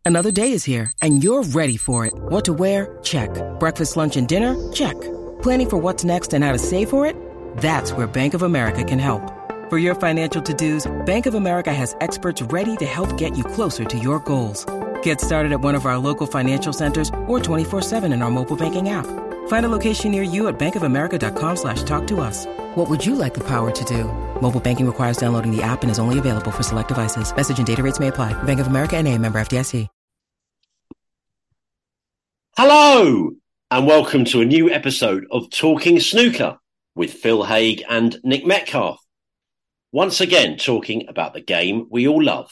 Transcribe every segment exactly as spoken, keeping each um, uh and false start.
Another day is here, and you're ready for it. What to wear? Check. Breakfast, lunch, and dinner? Check. Planning for what's next and how to save for it? That's where Bank of America can help. For your financial to-dos, Bank of America has experts ready to help get you closer to your goals. Get started at one of our local financial centers or twenty-four seven in our mobile banking app. Find a location near you at bankofamerica.com slash talk to us. What would you like the power to do? Mobile banking requires downloading the app and is only available for select devices. Message and data rates may apply. Bank of America N A, member F D I C. Hello, and welcome to a new episode of Talking Snooker with Phil Haigh and Nick Metcalfe. Once again, talking about the game we all love.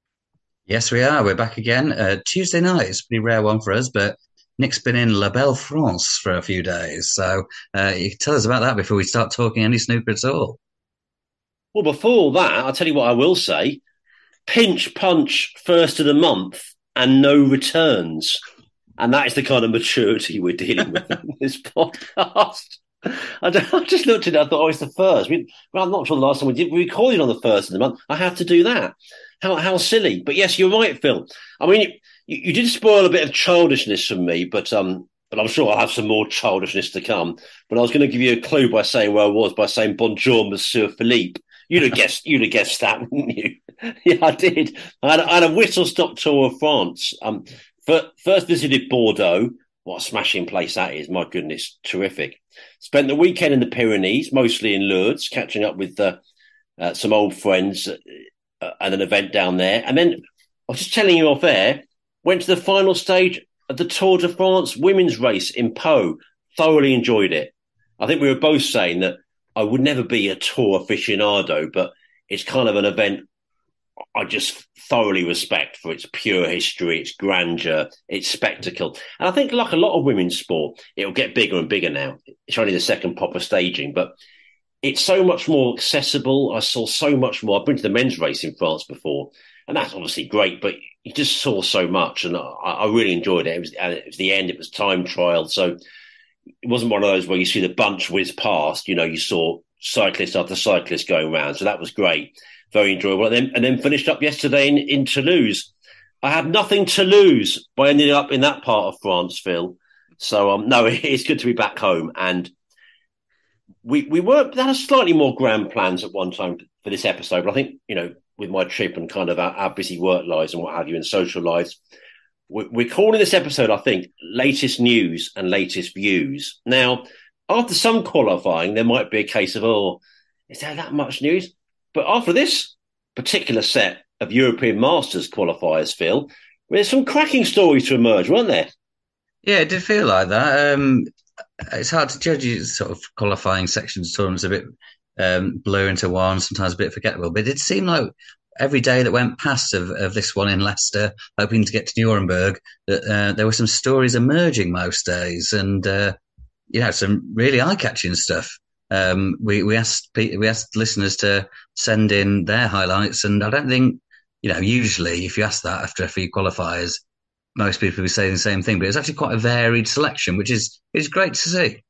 Yes, we are. We're back again. Uh, Tuesday night is a pretty rare one for us, but Nick's been in La Belle France for a few days. So uh, you can tell us about that before we start talking any snooker at all. Well, before that, I'll tell you what I will say. Pinch punch first of the month and no returns. And that is the kind of maturity we're dealing with in this podcast. I, don't, I just looked at it, I thought, oh, it's the first. We, well, I'm not sure the last time we did. We recorded on the first of the month. I have to do that. How how silly. But yes, you're right, Phil. I mean, you, you did spoil a bit of childishness from me, but um, but I'm sure I'll have some more childishness to come. But I was going to give you a clue by saying where I was, by saying Bonjour, Monsieur Philippe. You'd have guessed, you'd have guessed that, wouldn't you? Yeah, I did. I had, I had a whistle-stop tour of France. Um, First visited Bordeaux. What a smashing place that is. My goodness, terrific. Spent the weekend in the Pyrenees, mostly in Lourdes, catching up with uh, uh, some old friends uh, at an event down there. And then, I was just telling you off air, went to the final stage of the Tour de France women's race in Pau. Thoroughly enjoyed it. I think we were both saying that I would never be a tour aficionado, but it's kind of an event I just thoroughly respect for its pure history, its grandeur, its spectacle. And I think, like a lot of women's sport, it'll get bigger and bigger now. It's only the second proper staging, but it's so much more accessible. I saw so much more. I've been to the men's race in France before, and that's obviously great, but you just saw so much, and I, I really enjoyed it. It was, it was the end, it was time trial, so it wasn't one of those where you see the bunch whiz past. You know, you saw cyclist after cyclist going around, so that was great. Very enjoyable. And then, and then finished up yesterday in, in Toulouse. I had nothing to lose by ending up in that part of France, Phil. So, um, no, it's good to be back home. And we we were had a slightly more grand plans at one time for this episode. But I think, you know, with my trip and kind of our, our busy work lives and what have you and social lives, we're, we're calling this episode, I think, Latest News and Latest Views. Now, after some qualifying, there might be a case of, oh, is there that much news? But after this particular set of European Masters qualifiers, Phil, there's some cracking stories to emerge, weren't there? Yeah, it did feel like that. Um, it's hard to judge these sort of qualifying sections. Tournaments a bit um, blur into one, sometimes a bit forgettable. But it did seem like every day that went past of, of this one in Leicester, hoping to get to Nuremberg, that uh, there were some stories emerging most days, and uh, you know, some really eye-catching stuff. Um, we, we asked we asked listeners to send in their highlights, and I don't think, you know, usually if you ask that after a few qualifiers, most people will be saying the same thing. But it's actually quite a varied selection, which is is great to see.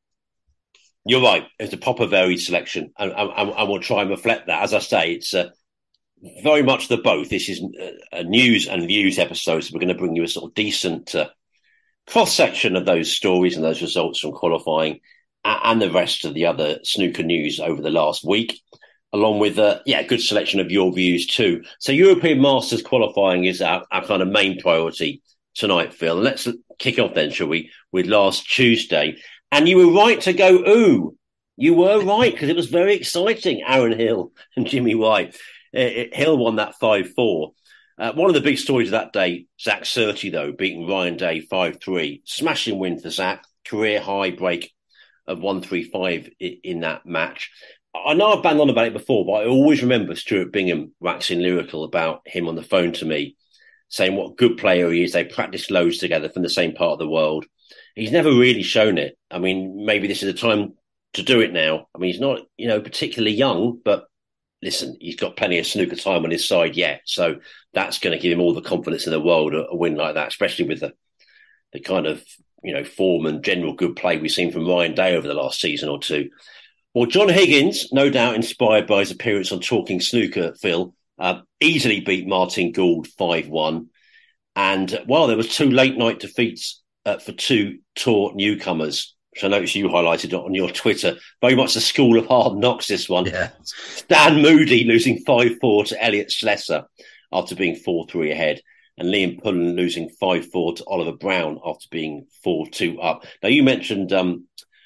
You're right. It's a proper varied selection, and, and, and we'll try and reflect that. As I say, it's uh, very much the both. This is a news and views episode, so we're going to bring you a sort of decent uh, cross section of those stories and those results from qualifying, and the rest of the other snooker news over the last week, along with a yeah, good selection of your views too. So European Masters qualifying is our, our kind of main priority tonight, Phil. Let's kick off then, shall we, with last Tuesday. And you were right to go, ooh. You were right, because it was very exciting. Aaron Hill and Jimmy White. Uh, Hill won that five four. Uh, one of the big stories of that day, Zach Surtees, though, beating Ryan Day five three. Smashing win for Zach. Career high break of one three five in that match. I know I've banged on about it before, but I always remember Stuart Bingham waxing lyrical about him on the phone to me, saying what a good player he is. They practiced loads together from the same part of the world. He's never really shown it. I mean, maybe this is the time to do it now. I mean, he's not, you know, particularly young, but listen, he's got plenty of snooker time on his side yet. So that's going to give him all the confidence in the world, a, a win like that, especially with the the kind of, you know, form and general good play we've seen from Ryan Day over the last season or two. Well, John Higgins, no doubt inspired by his appearance on Talking Snooker, Phil, uh, easily beat Martin Gould five one. And while there was two late night defeats uh, for two tour newcomers, which I noticed you highlighted on your Twitter, very much the school of hard knocks, this one. Yeah. Stan Moody losing five four to Elliot Schlesser after being four three ahead, and Liam Pullen losing five four to Oliver Brown after being four two up. Now, you mentioned um,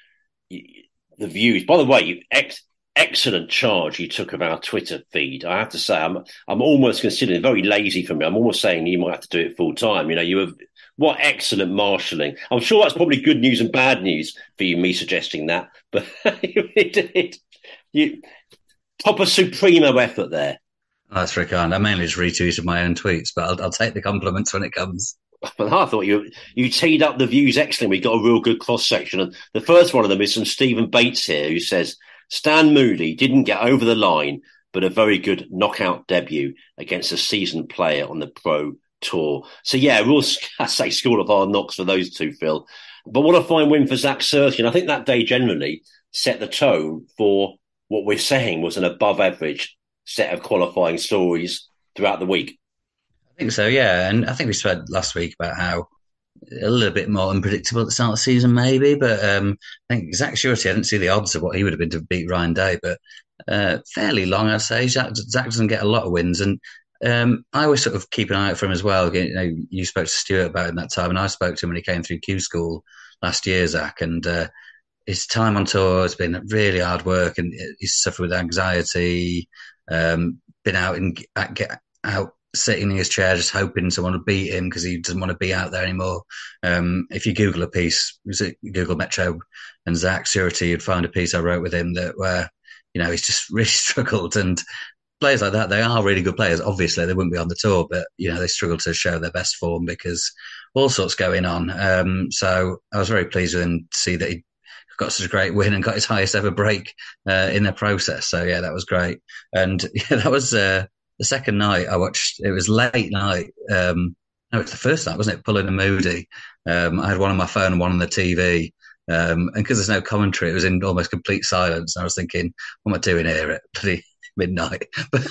the views. By the way, ex- excellent charge you took of our Twitter feed. I have to say, I'm I'm almost considering, very lazy for me, I'm almost saying you might have to do it full time. You know, you have, what excellent marshalling. I'm sure that's probably good news and bad news for you, me suggesting that, but it, it, you, proper supremo effort there. Oh, that's very kind. I mainly just retweeted my own tweets, but I'll, I'll take the compliments when it comes. Well, I thought you you teed up the views excellently. We got a real good cross section, and the first one of them is from Stephen Bates here, who says Stan Moody didn't get over the line, but a very good knockout debut against a seasoned player on the Pro Tour. So yeah, we'll I say school of hard knocks for those two, Phil. But what a fine win for Zach Surtees. I think that day generally set the tone for what we're saying was an above average set of qualifying stories throughout the week. I think so, yeah. And I think we spoke last week about how a little bit more unpredictable at the start of the season, maybe. But um, I think Zach Surtees, I didn't see the odds of what he would have been to beat Ryan Day, but uh, fairly long, I'd say. Zach, Zach doesn't get a lot of wins. And um, I always sort of keep an eye out for him as well. You know, you spoke to Stuart about him that time, and I spoke to him when he came through Q School last year, Zach. And uh, his time on tour has been really hard work, and he's suffered with anxiety, um, been out and get out sitting in his chair just hoping someone would beat him because he doesn't want to be out there anymore. Um, if you Google a piece, Google Metro and Zach Surtees, you'd find a piece I wrote with him that where, you know, he's just really struggled. And players like that, they are really good players. Obviously, they wouldn't be on the tour, but, you know, they struggle to show their best form because all sorts going on. Um, so I was very pleased with him to see that he got such a great win and got his highest ever break uh, in the process. So, yeah, that was great. And yeah, that was... Uh, The second night I watched, it was late night. Um, no, it was the first night, wasn't it? Pullen and Moody. Um, I had one on my phone and one on the T V. Um, and because there's no commentary, it was in almost complete silence. And I was thinking, what am I doing here at bloody midnight? But,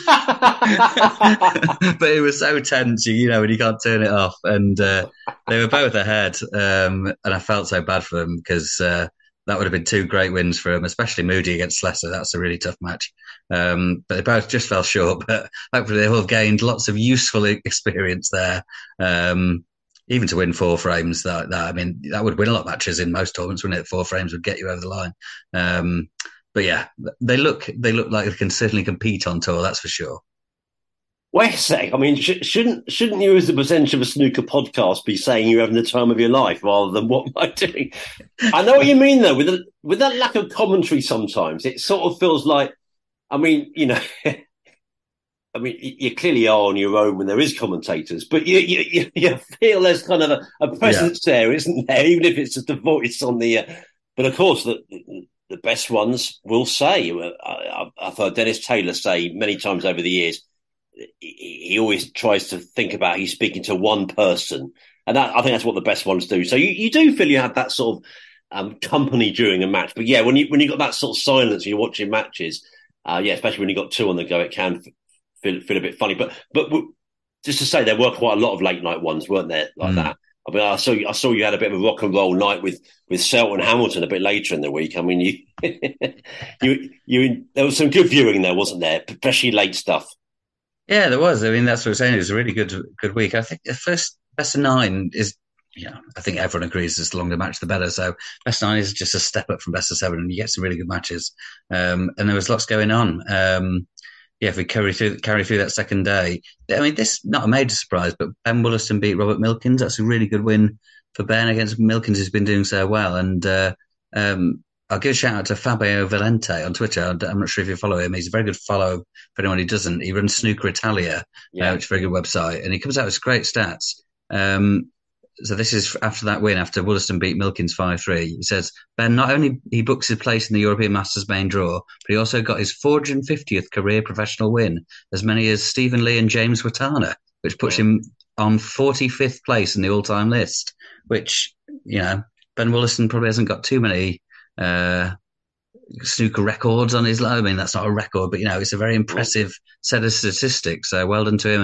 but it was so tense, you know, and you can't turn it off. And uh, they were both ahead. Um, and I felt so bad for them because uh, that would have been two great wins for him, especially Moody against Schlesser. That's a really tough match. Um, but they both just fell short. But hopefully they will have gained lots of useful experience there. Um, even to win four frames, that, that I mean, that would win a lot of matches in most tournaments, wouldn't it? Four frames would get you over the line. Um, but yeah, they look they look like they can certainly compete on tour. That's for sure. Wait a sec. I mean, sh- shouldn't shouldn't you, as the presenter of a snooker podcast, be saying you're having the time of your life rather than what am I doing? I know what you mean, though. With the, with that lack of commentary, sometimes it sort of feels like, I mean, you know, I mean, you clearly are on your own when there is commentators, but you you, you feel there's kind of a, a presence yeah. there, isn't there? Even if it's just a voice on the. Uh, but of course, the the best ones will say. I, I've heard Dennis Taylor say many times over the years. He always tries to think about he's speaking to one person, and that, I think that's what the best ones do. So you, you do feel you have that sort of um, company during a match, but yeah, when you when you got that sort of silence, and you're watching matches, uh, yeah, especially when you got two on the go, it can feel feel a bit funny. But but just to say, there were quite a lot of late night ones, weren't there? Like mm. that. I mean, I saw I saw you had a bit of a rock and roll night with with Selton Hamilton a bit later in the week. I mean, you you you there was some good viewing there, wasn't there? Especially late stuff. Yeah, there was. I mean, that's what I'm saying. It was a really good, good week. I think the first best of nine is, you know, I think everyone agrees the longer the match, the better. So best of nine is just a step up from best of seven, and you get some really good matches. Um, and there was lots going on. Um, yeah, if we carry through carry through that second day, I mean, this not a major surprise, but Ben Wollaston beat Robert Milkins. That's a really good win for Ben against Milkins, who's been doing so well. And uh, um, I'll give a shout out to Fabio Valente on Twitter. I'm not sure if you follow him. He's a very good follow for anyone who doesn't. He runs Snooker Italia, yeah. uh, which is a very good website, and he comes out with great stats. Um, so this is after that win, after Wollaston beat Milkins five three. He says, Ben, not only he books his place in the European Masters main draw, but he also got his four hundred fiftieth career professional win, as many as Stephen Lee and James Watana, which puts yeah. him on forty-fifth place in the all-time list, which, you know, Ben Wollaston probably hasn't got too many uh snooker records on his low. I mean, that's not a record, but you know, it's a very impressive set of statistics. So well done to him, and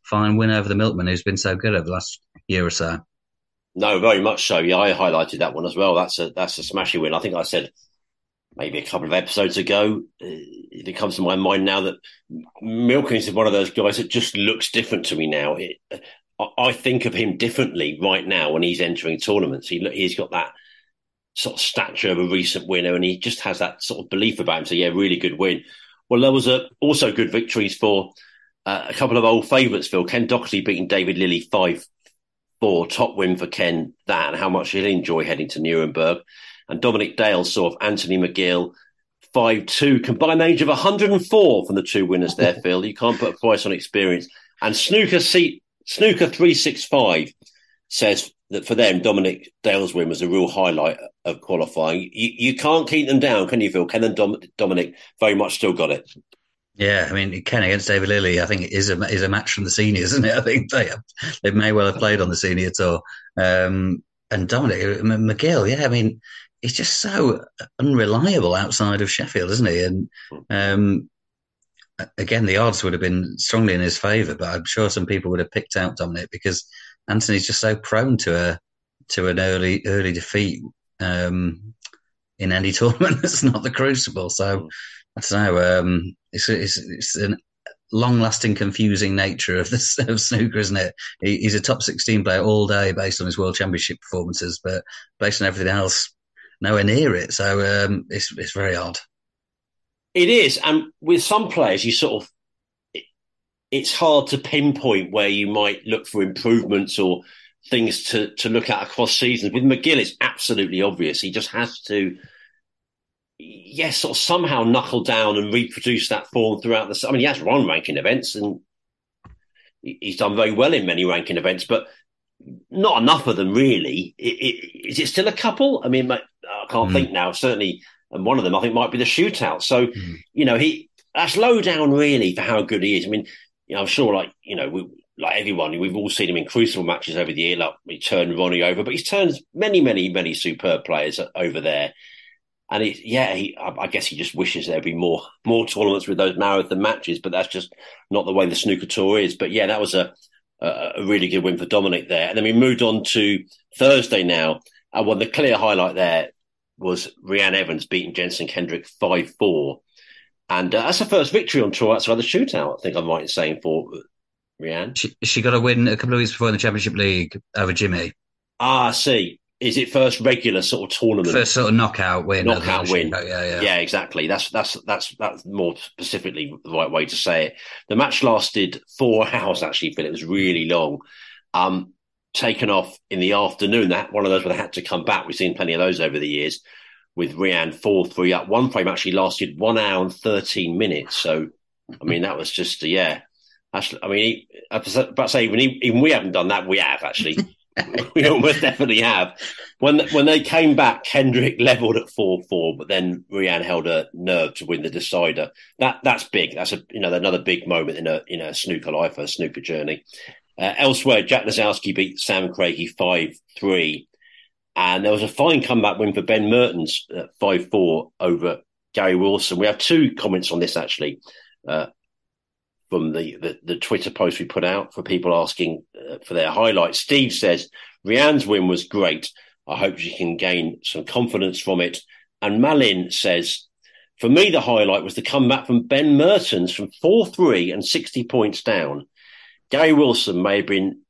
fine win over the Milkman, who's been so good over the last year or so. No, very much so. Yeah, I highlighted that one as well. That's a that's a smashing win. I think I said maybe a couple of episodes ago. It comes to my mind now that Milkins is one of those guys that just looks different to me now. It, I think of him differently right now when he's entering tournaments. He he's got that sort of stature of a recent winner, and he just has that sort of belief about him. So yeah, really good win. Well, there was a, also good victories for uh, a couple of old favourites, Phil. Ken Doherty beating David Lilley five four, top win for Ken, that, and how much he'll enjoy heading to Nuremberg. And Dominic Dale saw Anthony McGill five two, combined age of one hundred four from the two winners there, Phil. You can't put a price on experience. And Snooker seat, Snooker three sixty-five says that for them, Dominic Dale's win was a real highlight of qualifying. You, you can't keep them down, can you, Phil? Ken and Dom, Dominic very much still got it. Yeah, I mean, Ken against David Lilley, I think it is a is a match from the seniors, isn't it? I think they have, they may well have played on the senior tour. Um, and Dominic McGill, yeah, I mean, he's just so unreliable outside of Sheffield, isn't he? And um, again, the odds would have been strongly in his favour, but I'm sure some people would have picked out Dominic because Anthony's just so prone to a to an early early defeat um, in any tournament that's not the Crucible. So I don't know. Um, it's it's, it's a long-lasting, confusing nature of this of snooker, isn't it? He, he's a top sixteen player all day based on his World Championship performances, but based on everything else, nowhere near it. So um, it's it's very odd. It is, and with some players, you sort of it, it's hard to pinpoint where you might look for improvements or things to to look at across seasons. With McGill, it's absolutely obvious. He just has to, yes, sort of somehow knuckle down and reproduce that form throughout the. I mean, he has run ranking events and he's done very well in many ranking events, but not enough of them really. It, it, is it still a couple? I mean, I can't mm. think now. Certainly. And one of them, I think, might be the shootout. So, mm. you know, he that's low down really for how good he is. I mean, you know, I'm sure, like, you know, we, like everyone, we've all seen him in crucible matches over the year. Like, he turned Ronnie over, but he's turned many, many, many superb players over there. And it, yeah, he, I, I guess he just wishes there'd be more more tournaments with those marathon matches, but that's just not the way the snooker tour is. But yeah, that was a a, a really good win for Dominic there. And then we moved on to Thursday now. And one, the clear highlight there was Rhiannon Evans beating Jensen Kendrick five four. And uh, that's the first victory on tour outside the shootout, I think I'm right in saying, for Rhiannon. She, she got a win a couple of weeks before in the Championship League over Jimmy. Ah, I see. Is it first regular sort of tournament? First sort of knockout win. Knockout win. Yeah, yeah. Yeah, exactly. That's that's that's that's more specifically the right way to say it. The match lasted four hours, actually, Phil. It was really long. Um, taken off in the afternoon. That one of those where they had to come back. We've seen plenty of those over the years with Rhiannon four three up. One frame actually lasted one hour and thirteen minutes. So, I mean, that was just, uh, yeah. Actually, I mean, I was about to say, even, even we haven't done that. We have, actually. We almost definitely have. When when they came back, Kendrick levelled at four four, but then Rhiannon held her nerve to win the decider. That That's big. That's a you know another big moment in a, in a snooker life, a snooker journey. Uh, elsewhere, Jack Lazowski beat Sam Craigie five three. And there was a fine comeback win for Ben Mertens at five four over Gary Wilson. We have two comments on this, actually, uh, from the, the, the Twitter post we put out for people asking uh, for their highlights. Steve says, Rhiannon's win was great. I hope she can gain some confidence from it. And Malin says, for me, the highlight was the comeback from Ben Mertens from four three and sixty points down. Gary Wilson may have been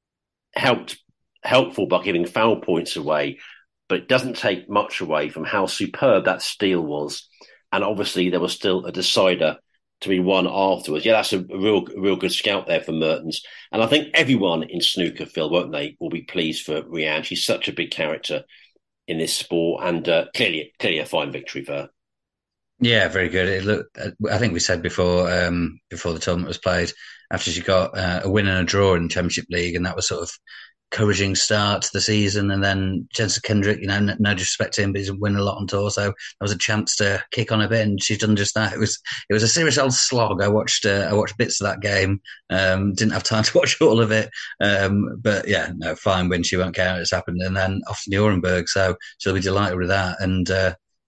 helped helpful by giving foul points away, but it doesn't take much away from how superb that steal was. And obviously there was still a decider to be won afterwards. Yeah, that's a, a real a real good scout there for Mertens. And I think everyone in snooker, Phil, won't they, will be pleased for Rhiannon. She's such a big character in this sport, and uh, clearly clearly a fine victory for her. Yeah, very good. It looked, I think we said before um, before the tournament was played, after she got uh, a win and a draw in the Championship League, and that was sort of encouraging start to the season. And then Jensen Kendrick, you know, no, no disrespect to him, but he's won a lot on tour, so there was a chance to kick on a bit, and she's done just that. It was it was a serious old slog. I watched uh, I watched bits of that game. Um, didn't have time to watch all of it, um, but yeah, no, fine win. She won't care it's happened, and then off to Nuremberg, so she'll be delighted with that. And uh,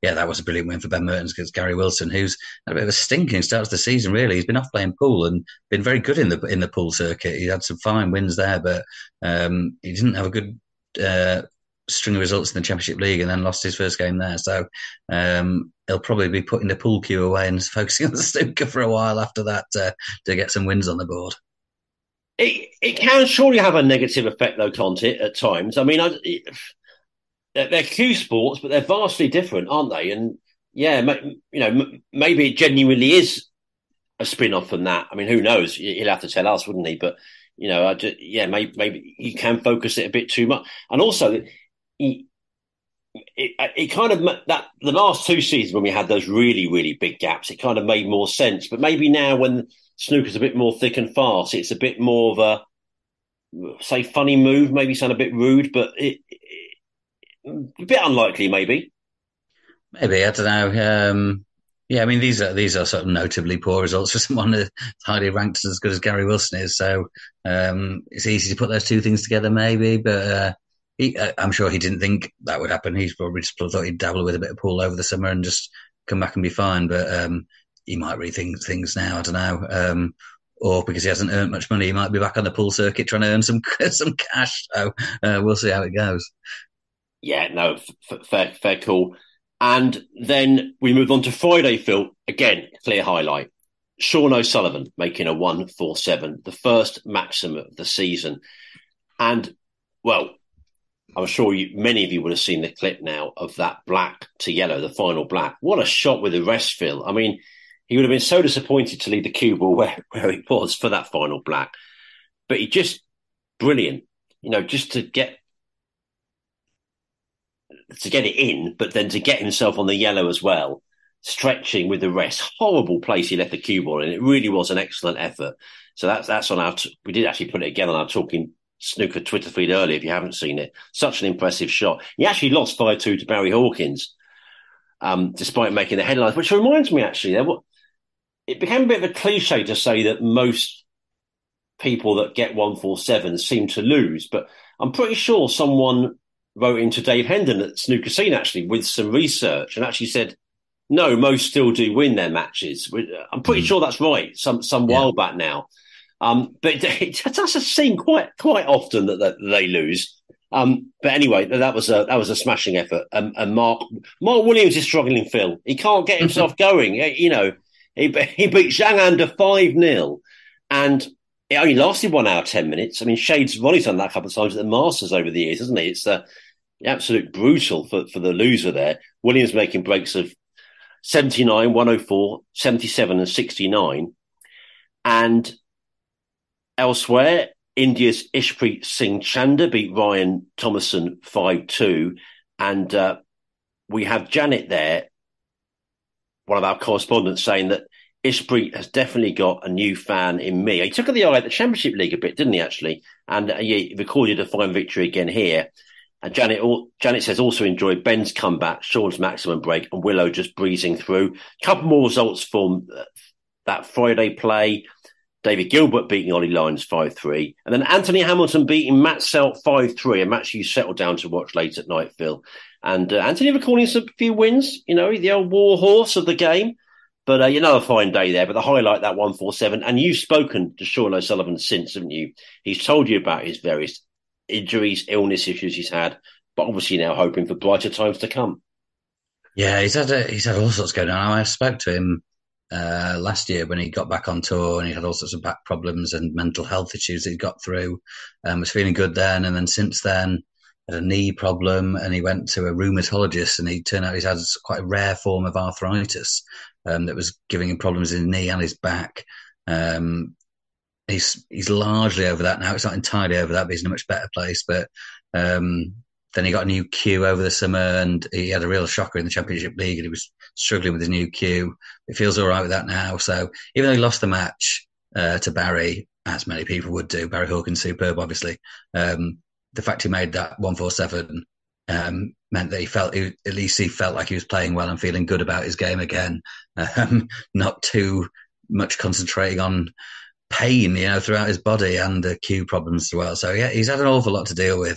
yeah, that was a brilliant win for Ben Mertens against Gary Wilson, who's had a bit of a stinking start to the season, really. He's been off playing pool and been very good in the in the pool circuit. He had some fine wins there, but um, he didn't have a good uh, string of results in the Championship League and then lost his first game there. So um, he'll probably be putting the pool cue away and focusing on the snooker for a while after that uh, to get some wins on the board. It it can surely have a negative effect, though, can't it, at times? I mean, I, it, they're cue sports, but they're vastly different, aren't they? And yeah, you know, maybe it genuinely is a spin-off from that. I mean, who knows? He'll have to tell us, wouldn't he? But, you know, I just, yeah, maybe, maybe you can focus it a bit too much. And also, he, it, it kind of, that the last two seasons when we had those really, really big gaps, it kind of made more sense. But maybe now when snooker's a bit more thick and fast, it's a bit more of a, say, funny move, maybe sound a bit rude, but it, it a bit unlikely, maybe. Maybe, I don't know. Um, yeah, I mean, these are these are sort of notably poor results for someone that's highly ranked as good as Gary Wilson is. So um, it's easy to put those two things together, maybe. But uh, he, I'm sure he didn't think that would happen. He's probably just thought he'd dabble with a bit of pool over the summer and just come back and be fine. But um, he might rethink things now. I don't know. Um, or because he hasn't earned much money, he might be back on the pool circuit trying to earn some some cash. So uh, we'll see how it goes. Yeah, no, f- fair, fair call. And then we move on to Friday, Phil. Again, clear highlight. Sean O'Sullivan making a one four seven, the first maximum of the season. And, well, I'm sure you, many of you would have seen the clip now of that black to yellow, the final black. What a shot with the rest, Phil. I mean, he would have been so disappointed to leave the cue ball where, where he was for that final black. But he just, brilliant. You know, just to get to get it in, but then to get himself on the yellow as well, stretching with the rest. Horrible place he left the cue ball in. It really was an excellent effort. So that's that's on our, t- we did actually put it again on our Talking Snooker Twitter feed earlier, if you haven't seen it. Such an impressive shot. He actually lost five two to Barry Hawkins, um, despite making the headlines, which reminds me actually, there, what, it became a bit of a cliche to say that most people that get one forty-seven seem to lose, but I'm pretty sure someone wrote into Dave Hendon at Snooker Scene, actually, with some research, and actually said, no, most still do win their matches. I'm pretty mm. sure that's right, some some yeah. while back now. Um, but it, it does seem quite quite often that, that they lose. Um, but anyway, that was a that was a smashing effort. Um, and Mark Mark Williams is struggling, Phil. He can't get himself going. You know, he, he beat Zhang Anda five nil, and it only lasted one hour, ten minutes. I mean, Shades Ronnie's done that a couple of times at the Masters over the years, hasn't he? It's uh, absolute brutal for, for the loser there. Williams making breaks of seventy-nine, one oh four, seventy-seven and sixty-nine. And elsewhere, India's Ishpreet Singh Chanda beat Ryan Thomason five two. And uh, we have Janet there, one of our correspondents, saying that Ishpreet has definitely got a new fan in me. He took the eye at the Championship League a bit, didn't he, actually? And uh, he recorded a fine victory again here. And Janet, Janet says also enjoyed Ben's comeback, Sean's maximum break, and Willow just breezing through. A couple more results from that Friday play. David Gilbert beating Ollie Lyons five three. And then Anthony Hamilton beating Matt Selt five three, a match you settled down to watch late at night, Phil. And uh, Anthony recording some few wins, you know, the old war horse of the game. But uh, another fine day there. But the highlight, that one four seven. And you've spoken to Sean O'Sullivan since, haven't you? He's told you about his various injuries, illness issues he's had, but obviously now hoping for brighter times to come. Yeah, he's had a, he's had all sorts going on. I spoke to him uh, last year when he got back on tour, and he had all sorts of back problems and mental health issues that he got through. Um, was feeling good then, and then since then had a knee problem, and he went to a rheumatologist, and he turned out he's had quite a rare form of arthritis um, that was giving him problems in his knee and his back. Um, He's he's largely over that now. It's not entirely over that, but he's in a much better place. But um, then he got a new cue over the summer, and he had a real shocker in the Championship League, and he was struggling with his new cue. He feels all right with that now. So even though he lost the match uh, to Barry, as many people would do, Barry Hawkins superb, obviously. Um, the fact he made that one four seven um, meant that he felt he, at least he felt like he was playing well and feeling good about his game again. Um, not too much concentrating on pain, you know, throughout his body and the uh, cue problems as well. So yeah, he's had an awful lot to deal with.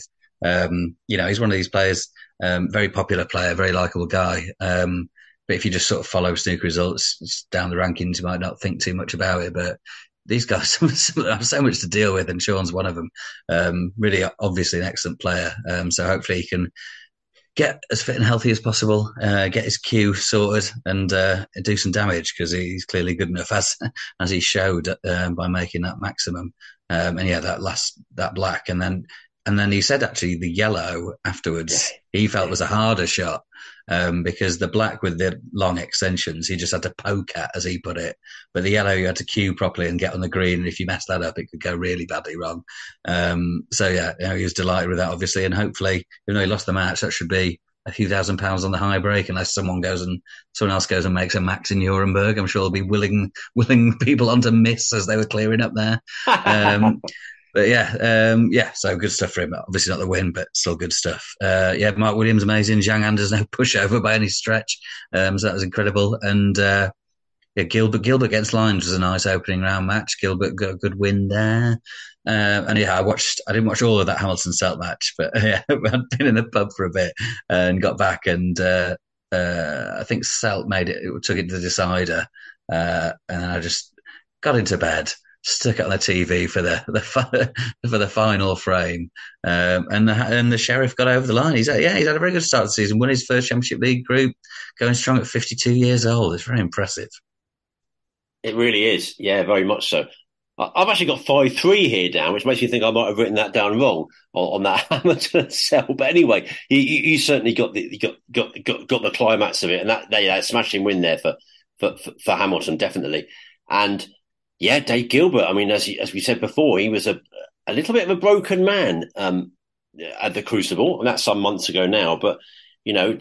Um, you know, he's one of these players, um, very popular player, very likable guy. Um, but if you just sort of follow snooker results down the rankings, you might not think too much about it. But these guys have so much to deal with, and Sean's one of them. Um, really, obviously, an excellent player. Um, so hopefully, he can get as fit and healthy as possible, uh, get his cue sorted, and uh, do some damage, because he's clearly good enough, as as he showed uh, by making that maximum. Um, and yeah, that last that black, and then and then he said actually the yellow afterwards yeah. he felt was a harder shot, um, because the black with the long extensions he just had to poke at, as he put it, but the yellow you had to cue properly and get on the green, and if you messed that up it could go really badly wrong. Um, so yeah, you know, he was delighted with that, obviously, and hopefully, even though he lost the match, that should be a few thousand pounds on the high break, unless someone goes and someone else goes and makes a max in Nuremberg. I'm sure there'll be willing willing people on to miss as they were clearing up there. Um, But yeah, um, yeah, so good stuff for him. Obviously not the win, but still good stuff. Uh, yeah, Mark Williams, amazing. Zhang Anders, no pushover by any stretch. Um, so that was incredible. And uh, yeah, Gilbert Gilbert against Lyons was a nice opening round match. Gilbert got a good win there. Uh, and yeah, I watched, I didn't watch all of that Hamilton Selt match, but yeah, I'd been in the pub for a bit and got back, and uh, uh, I think Selt made it, it took it to the decider. Uh, and I just got into bed, stuck it on the T V for the, the for the final frame, um, and the and the Sheriff got over the line. He's yeah, he's had a very good start to the season. Won his first Championship League group, going strong at fifty-two years old. It's very impressive. It really is, yeah, very much so. I've actually got five three here down, which makes me think I might have written that down wrong on, on that Hamilton Selt. But anyway, you, you, you certainly got the you got, got got got the climax of it, and that they that smashing win there for for, for for Hamilton, definitely. And yeah, Dave Gilbert. I mean, as he, as we said before, he was a a little bit of a broken man um, at the Crucible, and that's some months ago now. But you know,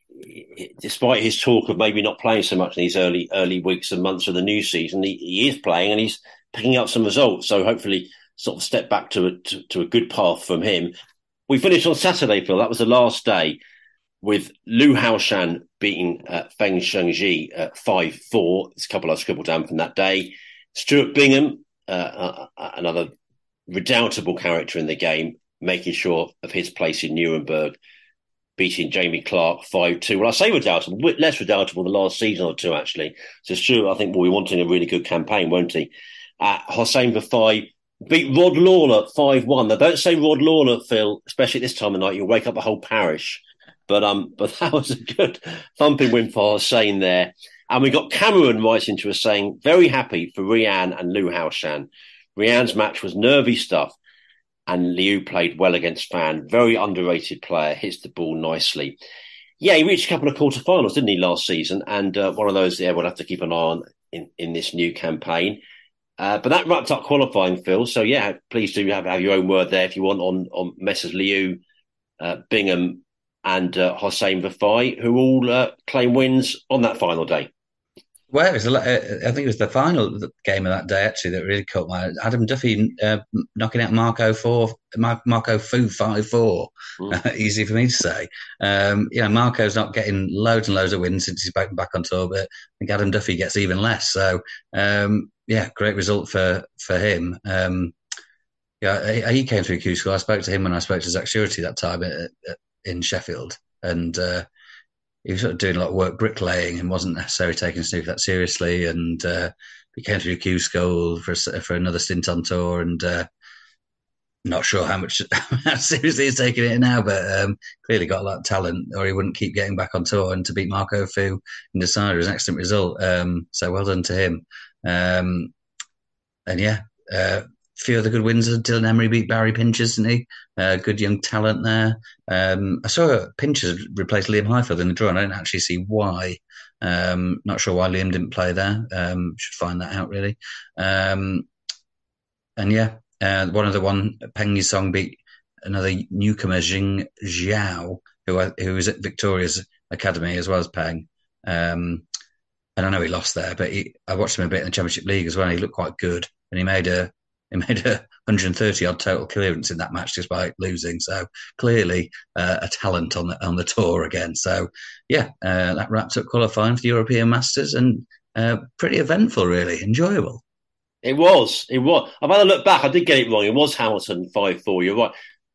despite his talk of maybe not playing so much in these early early weeks and months of the new season, he, he is playing, and he's picking up some results. So hopefully, sort of step back to a to, to a good path from him. We finished on Saturday, Phil. That was the last day, with Liu Haoshan beating uh, Feng Shengji at five four. There's a couple I scribbled down from that day. Stuart Bingham, uh, uh, another redoubtable character in the game, making sure of his place in Nuremberg, beating Jamie Clark five two. Well, I say redoubtable, less redoubtable than last season or two, actually. So Stuart, I think, will be wanting a really good campaign, won't he? Uh, Hossein Vafai beat Rod Lawler five one. Now, don't say Rod Lawler, Phil, especially at this time of night. You'll wake up the whole parish. But um, but that was a good thumping win for Hossein there. And we got Cameron writing to us saying, very happy for Rian and Liu Haoshan. Rian's match was nervy stuff, and Liu played well against Fan. Very underrated player, hits the ball nicely. Yeah, he reached a couple of quarterfinals, didn't he, last season? And uh, one of those there we'll have to keep an eye on in, in this new campaign. Uh, but that wrapped up qualifying, Phil. So, yeah, please do have, have your own word there if you want on, on Messrs Liu, uh, Bingham and uh, Hossein Vafai, who all uh, claim wins on that final day. Well, it was a, I think it was the final game of that day, actually, that really caught my Adam Duffy uh, knocking out Marco four, Marco Fu five four. Mm. Uh, easy for me to say. Um, you know, Marco's not getting loads and loads of wins since he's back back on tour, but I think Adam Duffy gets even less. So, um, yeah, great result for for him. Um, yeah, he, he came through Q School. I spoke to him when I spoke to Zach Surety that time at, at, in Sheffield, and. Uh, He was sort of doing a lot of work bricklaying and wasn't necessarily taking snooker that seriously. And uh, he came through Q School for for another stint on tour, and uh, not sure how much how seriously he's taking it now, but um, clearly got a lot of talent, or he wouldn't keep getting back on tour. And to beat Marco Fu in Decider was an excellent result. Um, so well done to him. Um, and yeah, a uh, few other good wins. Dylan Emery beat Barry Pinchers, didn't he? Uh, good young talent there. Um, I saw Pinchers replace Liam Highfield in the draw, and I didn't actually see why. Um, not sure why Liam didn't play there. Um, should find that out, really. Um, and yeah, uh, one other one, Peng Yisong beat another newcomer, Jing Zhao, who who was at Victoria's Academy as well as Peng. Um, and I know he lost there, but he, I watched him a bit in the Championship League as well. And he looked quite good, and he made a He made a one hundred thirty odd total clearance in that match despite losing. So clearly uh, a talent on the on the tour again. So yeah, uh, that wrapped up qualifying for the European Masters, and uh, pretty eventful, really enjoyable. It was. It was. I've had a look back. I did get it wrong. It was Hamilton five four. You're right.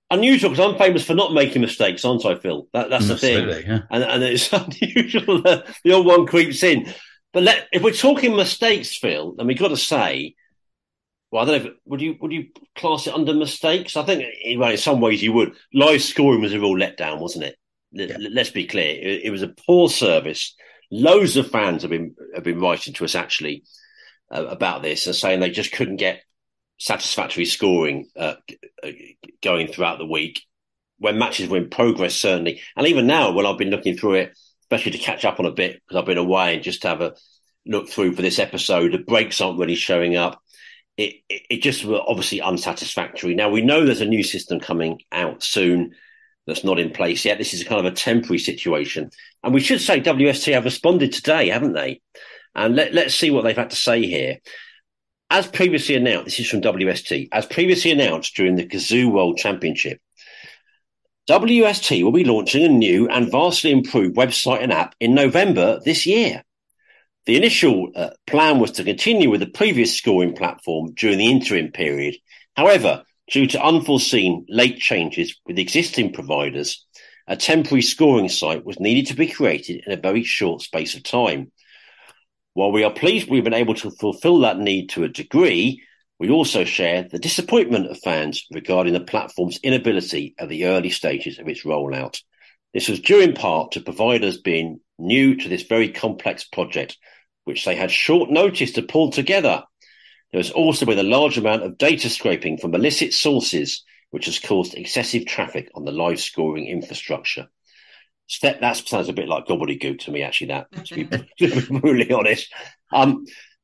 unusual because I'm famous for not making mistakes, aren't I, Phil? That, that's the thing. Yeah. And, and it's unusual that the old one creeps in. But let, if we're talking mistakes, Phil, then we've got to say, well, I don't know, if, would you would you class it under mistakes? I think, well, in some ways you would. Live scoring was a real letdown, wasn't it? Yeah. Let's be clear. It, it was a poor service. Loads of fans have been have been writing to us, actually, uh, about this and saying they just couldn't get satisfactory scoring uh, going throughout the week when matches were in progress, certainly. And even now, when I've been looking through it, especially to catch up on a bit, because I've been away and just to have a look through for this episode, the breaks aren't really showing up. It, it, it just was obviously unsatisfactory. Now, we know there's a new system coming out soon that's not in place yet. This is kind of a temporary situation. And we should say W S T have responded today, haven't they? And let, let's see what they've had to say here. As previously announced, this is from W S T, as previously announced during the Kazoo World Championship, W S T will be launching a new and vastly improved website and app in November this year. The initial uh, plan was to continue with the previous scoring platform during the interim period. However, due to unforeseen late changes with existing providers, a temporary scoring site was needed to be created in a very short space of time. While we are pleased we've been able to fulfill that need to a degree, we also share the disappointment of fans regarding the platform's inability at the early stages of its rollout. This was due in part to providers being new to this very complex project, which they had short notice to pull together. There has also been a large amount of data scraping from illicit sources, which has caused excessive traffic on the live scoring infrastructure. Step, that sounds a bit like gobbledygook to me, actually, that, to be, to be brutally honest. Um,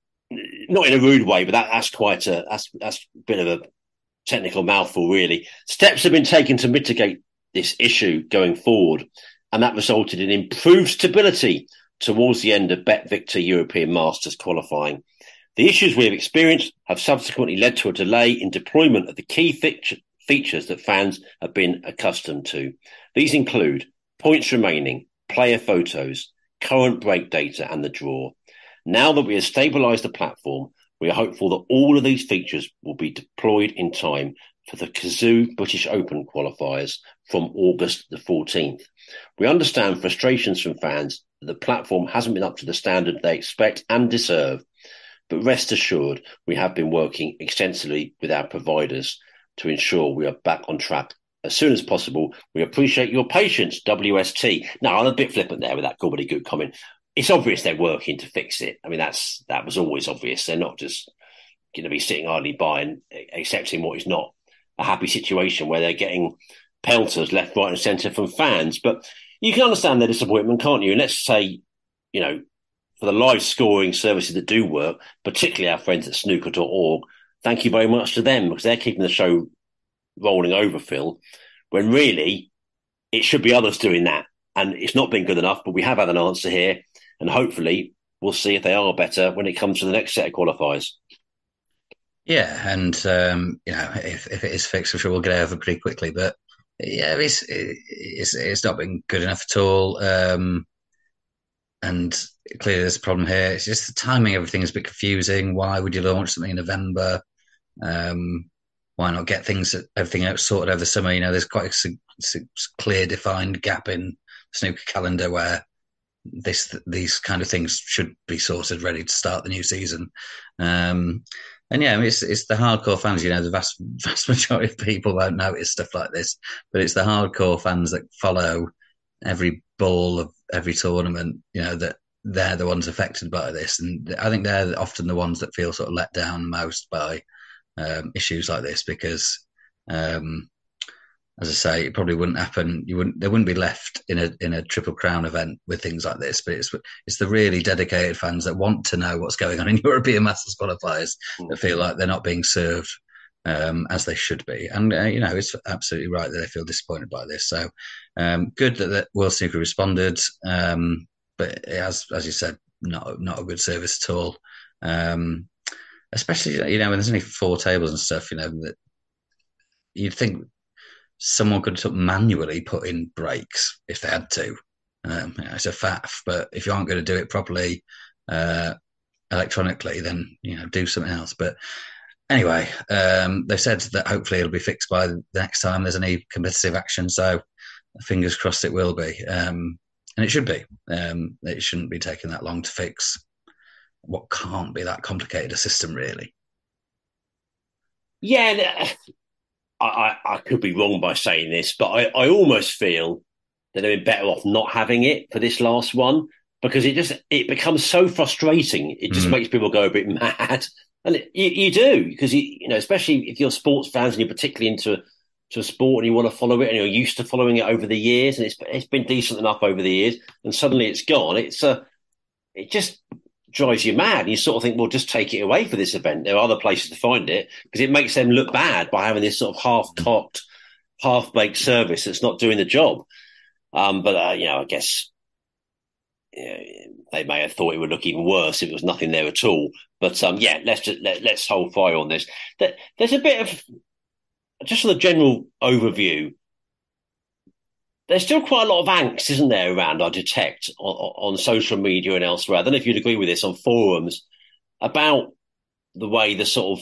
not in a rude way, but that, that's quite a, that's, that's a bit of a technical mouthful, really. Steps have been taken to mitigate this issue going forward, and that resulted in improved stability towards the end of Bet Victor European Masters qualifying. The issues we have experienced have subsequently led to a delay in deployment of the key feature, features that fans have been accustomed to. These include points remaining, player photos, current break data, and the draw. Now that we have stabilised the platform, we are hopeful that all of these features will be deployed in time for the Kazoo British Open qualifiers from August the fourteenth. We understand frustrations from fans that the platform hasn't been up to the standard they expect and deserve, but rest assured we have been working extensively with our providers to ensure we are back on track as soon as possible. We appreciate your patience, W S T. Now, I'm a bit flippant there with that gobbledygook comment. It's obvious they're working to fix it. I mean, that's that was always obvious. They're not just going to be sitting idly by and accepting what is not a happy situation where they're getting pelters left, right and centre from fans. But you can understand their disappointment, can't you? And let's say, you know, for the live scoring services that do work, particularly our friends at snooker dot org, thank you very much to them because they're keeping the show rolling over, Phil, when really it should be others doing that. And it's not been good enough, but we have had an answer here. And hopefully we'll see if they are better when it comes to the next set of qualifiers. Yeah, and um, you know, if, if it is fixed, I'm sure we'll get over pretty quickly. But yeah, it's it's it's not been good enough at all. Um, and clearly, there's a problem here. It's just the timing. Everything is a bit confusing. Why would you launch something in November? Um, why not get things everything out sorted over the summer? You know, there's quite a, a clear, defined gap in the snooker calendar where this these kind of things should be sorted, ready to start the new season. Um, and yeah, I mean, it's it's the hardcore fans. You know, the vast vast majority of people won't notice stuff like this, but it's the hardcore fans that follow every ball of every tournament. You know, that they're the ones affected by this, and I think they're often the ones that feel sort of let down most by um, issues like this because. Um, As I say, it probably wouldn't happen. You wouldn't. They wouldn't be left in a in a Triple Crown event with things like this. But it's it's the really dedicated fans that want to know what's going on in European Masters qualifiers that feel like they're not being served um, as they should be. And uh, you know, it's absolutely right that they feel disappointed by this. So um, good that, that World Snooker responded, um, but it has, as you said, not not a good service at all. Um, especially you know when there's only four tables and stuff. You know that you'd think. Someone could sort of manually put in breaks if they had to. Um, you know, it's a faff, but if you aren't going to do it properly uh, electronically, then you know do something else. But anyway, um, they said that hopefully it'll be fixed by the next time there's any competitive action. So fingers crossed it will be. Um, and it should be. Um, it shouldn't be taking that long to fix what can't be that complicated a system, really. Yeah, I, I, I could be wrong by saying this, but I, I almost feel that they'd be better off not having it for this last one, because it just it becomes so frustrating. It just mm. makes people go a bit mad, and it, you, you do, because you, you know, especially if you're sports fans and you're particularly into to a sport and you want to follow it and you're used to following it over the years, and it's it's been decent enough over the years, and suddenly it's gone. It's a uh, it just drives you mad. You sort of think, well, just take it away for this event. There are other places to find it, because it makes them look bad by having this sort of half-cocked, half-baked service that's not doing the job. Um, but, uh, you know, I guess you know, they may have thought it would look even worse if it was nothing there at all. But, um, yeah, let's just, let, let's hold fire on this. There's a bit of, just on the general overview, there's still quite a lot of angst, isn't there, around, I detect, on, on social media and elsewhere. I don't know if you'd agree with this, on forums, about the way the sort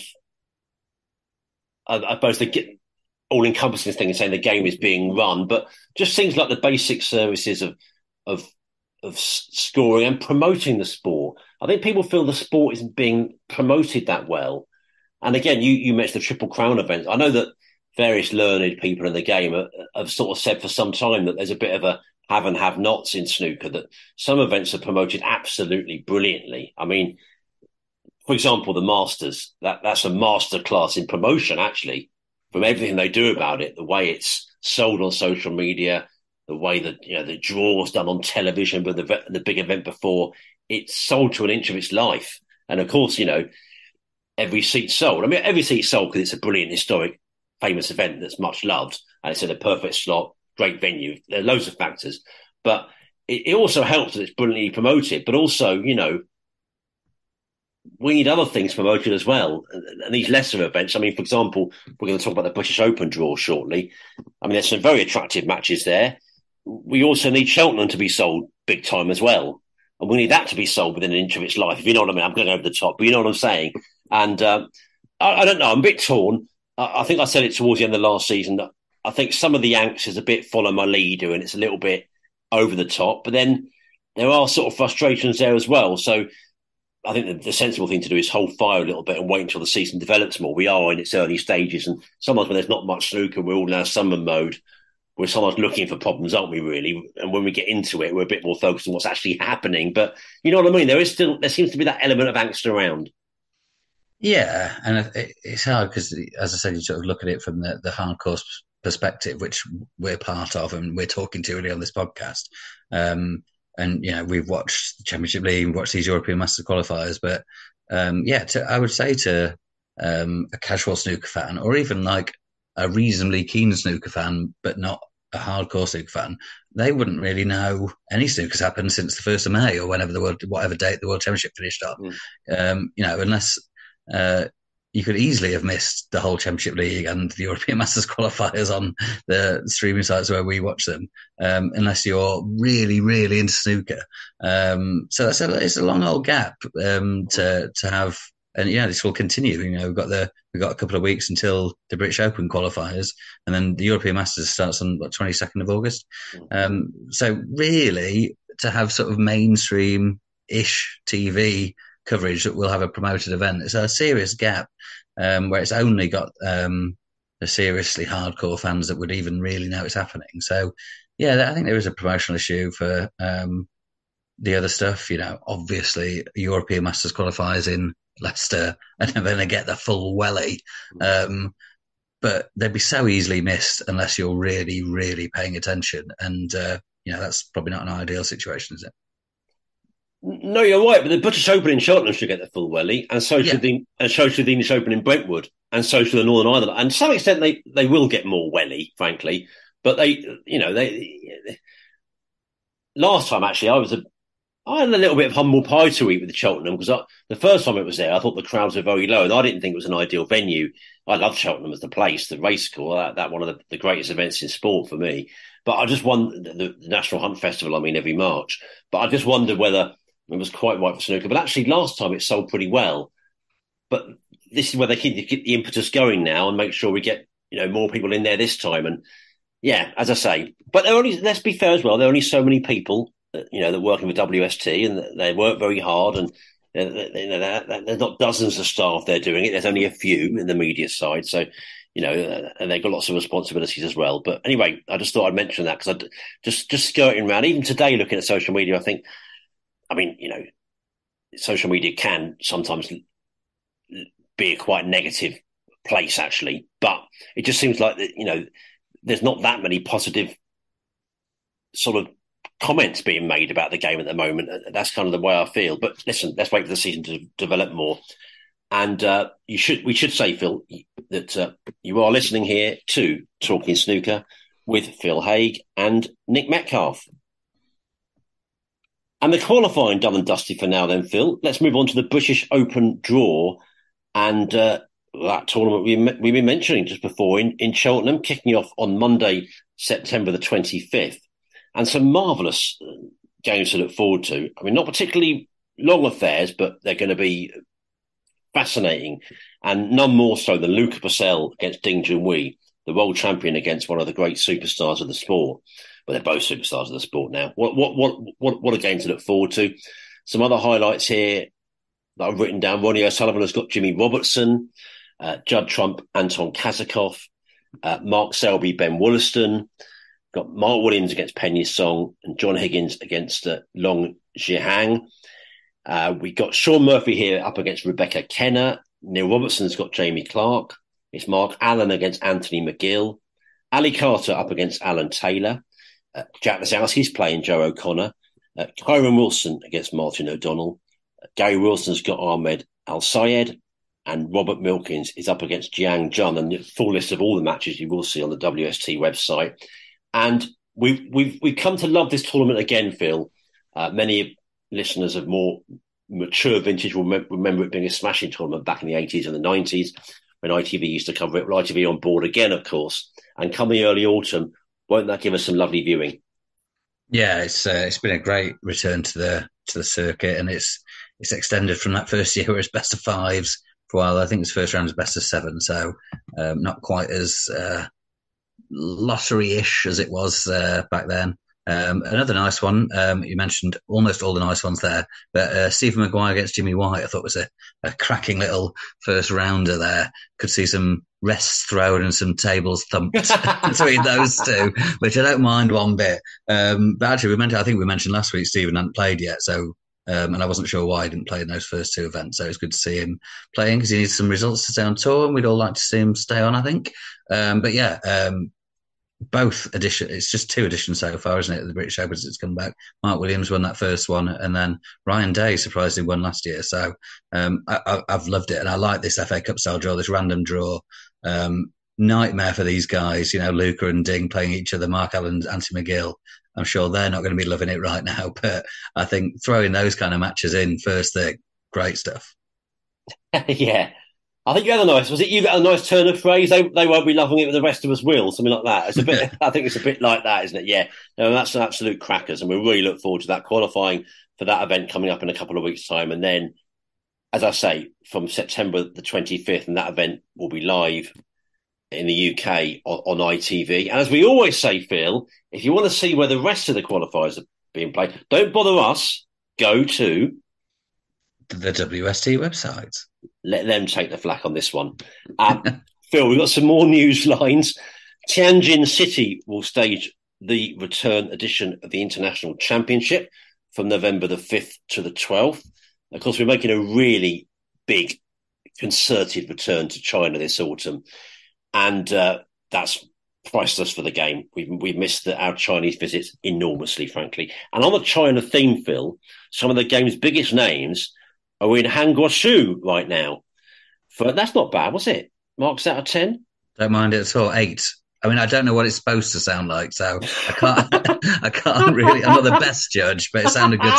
of, I suppose, the all-encompassing thing is saying the game is being run, but just things like the basic services of, of, of scoring and promoting the sport. I think people feel the sport isn't being promoted that well. And again, you, you mentioned the Triple Crown event. I know that various learned people in the game have, have sort of said for some time that there's a bit of a have and have nots in snooker, that some events are promoted absolutely brilliantly. I mean, for example, the Masters, that, that's a masterclass in promotion, actually, from everything they do about it, the way it's sold on social media, the way that, you know, the draws done on television, but the, the big event before, it's sold to an inch of its life. And of course, you know, every seat sold. I mean, every seat sold because it's a brilliant, historic, famous event that's much loved, and it's in a perfect slot, great venue. There are loads of factors, but it, it also helps that it's brilliantly promoted. But also, you know, we need other things promoted as well, and, and these lesser events. I mean, for example, we're going to talk about the British Open draw shortly. I mean, there's some very attractive matches there. We also need Cheltenham to be sold big time as well, and we need that to be sold within an inch of its life. If you know what I mean, I'm going over the top, but you know what I'm saying. And um, I, I don't know, I'm a bit torn. I think I said it towards the end of last season that I think some of the angst is a bit follow my leader and it's a little bit over the top, but then there are sort of frustrations there as well. So I think the, the sensible thing to do is hold fire a little bit and wait until the season develops more. We are in its early stages, and sometimes when there's not much snooker, we're all in our summer mode. We're sometimes looking for problems, aren't we, really? And when we get into it, we're a bit more focused on what's actually happening. But you know what I mean? There is still, there seems to be that element of angst around. Yeah, and it's hard because, as I said, you sort of look at it from the, the hardcore perspective, which we're part of and we're talking to really on this podcast. Um, and, you know, we've watched the Championship League, we've watched these European Masters qualifiers. But, um, yeah, to, I would say to um, a casual snooker fan, or even like a reasonably keen snooker fan, but not a hardcore snooker fan, they wouldn't really know any snooker's happened since the first of May or whenever the world, whatever date the World Championship finished up. Mm. Um, you know, unless... Uh, you could easily have missed the whole Championship League and the European Masters qualifiers on the streaming sites where we watch them, um, unless you're really, really into snooker. Um, so it's a, it's a long old gap um, to to have, and yeah, this will continue. You know, we've got the we've got a couple of weeks until the British Open qualifiers, and then the European Masters starts on what, twenty-second of August. Um, so really, to have sort of mainstream-ish T V coverage that will have a promoted event, it's a serious gap um, where it's only got um, the seriously hardcore fans that would even really know it's happening. So, yeah, I think there is a promotional issue for um, the other stuff. You know, obviously, European Masters qualifiers in Leicester are never going to get the full welly, um, but they'd be so easily missed unless you're really, really paying attention. And, uh, you know, that's probably not an ideal situation, is it? No, you're right, but the British Open in Cheltenham should get the full welly, and so should yeah. the and so should the English Open in Brentwood, and so should the Northern Ireland. And to some extent, they, they will get more welly, frankly. But they, you know, they, they last time actually, I was a I had a little bit of humble pie to eat with the Cheltenham, because the first time it was there, I thought the crowds were very low, and I didn't think it was an ideal venue. I love Cheltenham as the place, the race course, that, that one of the, the greatest events in sport for me. But I just won the, the National Hunt Festival, I mean, every March. But I just wondered whether it was quite right for snooker. But actually, last time it sold pretty well. But this is where they keep get the impetus going now and make sure we get, you know, more people in there this time. And yeah, as I say, but there are only, let's be fair as well, there are only so many people, that, you know, that working with W S T, and they work very hard, and you know, there's not dozens of staff there doing it. There's only a few in the media side. So, you know, and they've got lots of responsibilities as well. But anyway, I just thought I'd mention that because I just, just skirting around, even today, looking at social media, I think, I mean, you know, social media can sometimes be a quite negative place, actually, but it just seems like, you know, there's not that many positive sort of comments being made about the game at the moment. That's kind of the way I feel. But listen, let's wait for the season to develop more. And uh, you should, we should say, Phil, that uh, you are listening here to Talking Snooker with Phil Haigh and Nick Metcalfe. And the qualifying done and dusty for now then, Phil. Let's move on to the British Open draw. And uh, that tournament we, we've been mentioning just before in, in Cheltenham, kicking off on Monday, September the twenty-fifth. And some marvellous games to look forward to. I mean, not particularly long affairs, but they're going to be fascinating, and none more so than Luca Purcell against Ding Junhui, the world champion against one of the great superstars of the sport. But they're both superstars of the sport now. What what what what what a game to look forward to. Some other highlights here that I've written down. Ronnie O'Sullivan has got Jimmy Robertson, uh, Judd Trump, Anton Kazakov, uh, Mark Selby, Ben Wollaston. Got Mark Williams against Pena Song, and John Higgins against uh, Long Zhihang. Uh, we got Sean Murphy here up against Rebecca Kenner. Neil Robertson's got Jamie Clark. It's Mark Allen against Anthony McGill. Ali Carter up against Alan Taylor. Uh, Jack Lisowski's playing Joe O'Connor. Uh, Kyron Wilson against Martin O'Donnell. Uh, Gary Wilson's got Ahmed Al-Sayed. And Robert Milkins is up against Jiang Jun. And the full list of all the matches you will see on the W S T website. And we've, we've, we've come to love this tournament again, Phil. Uh, many listeners of more mature vintage will me- remember it being a smashing tournament back in the eighties and the nineties when I T V used to cover it. Well, I T V on board again, of course. And come the early autumn, won't that give us some lovely viewing? Yeah, it's uh, it's been a great return to the to the circuit, and it's it's extended from that first year where it's best of fives for a while. I think it's first round is best of seven, so um, not quite as uh, lottery-ish as it was uh, back then. Um, another nice one, um, you mentioned almost all the nice ones there, but uh, Stephen Maguire against Jimmy White I thought was a, a cracking little first rounder there. Could see some rests thrown and some tables thumped between those two, which I don't mind one bit. Um, but actually, we meant, I think we mentioned last week Stephen hadn't played yet, so um, and I wasn't sure why he didn't play in those first two events, so it's good to see him playing because he needs some results to stay on tour, and we'd all like to see him stay on, I think. Um, but yeah, um, both editions, it's just two editions so far, isn't it? The British Open since it's come back. Mark Williams won that first one, and then Ryan Day surprisingly won last year. So um, I, I've loved it, and I like this F A Cup style draw, this random draw. Um, nightmare for these guys, you know, Luca and Ding playing each other, Mark Allen and Anthony McGill. I'm sure they're not going to be loving it right now, but I think throwing those kind of matches in first thing, great stuff. Yeah. I think you had a nice, was it you got a nice turn of phrase? They they won't be loving it, but the rest of us will, something like that. It's a bit, I think it's a bit like that, isn't it? Yeah. No, that's an absolute crackers. And we really look forward to that qualifying for that event coming up in a couple of weeks' time. And then, as I say, from September the twenty-fifth, and that event will be live in the U K on, on I T V. And as we always say, Phil, if you want to see where the rest of the qualifiers are being played, don't bother us. Go to the W S T website. Let them take the flak on this one. Um, Phil, we've got some more news lines. Tianjin City will stage the return edition of the International Championship from November the fifth to the twelfth. Of course, we're making a really big concerted return to China this autumn. And uh, that's priceless for the game. We've, we've missed the, our Chinese visits enormously, frankly. And on the China theme, Phil, some of the game's biggest names are in Hanguoshu right now. For, that's not bad, was it? Marks out of ten? Don't mind it at all. Eight. I mean, I don't know what it's supposed to sound like, so I can't. I can't really. I'm not the best judge, but it sounded good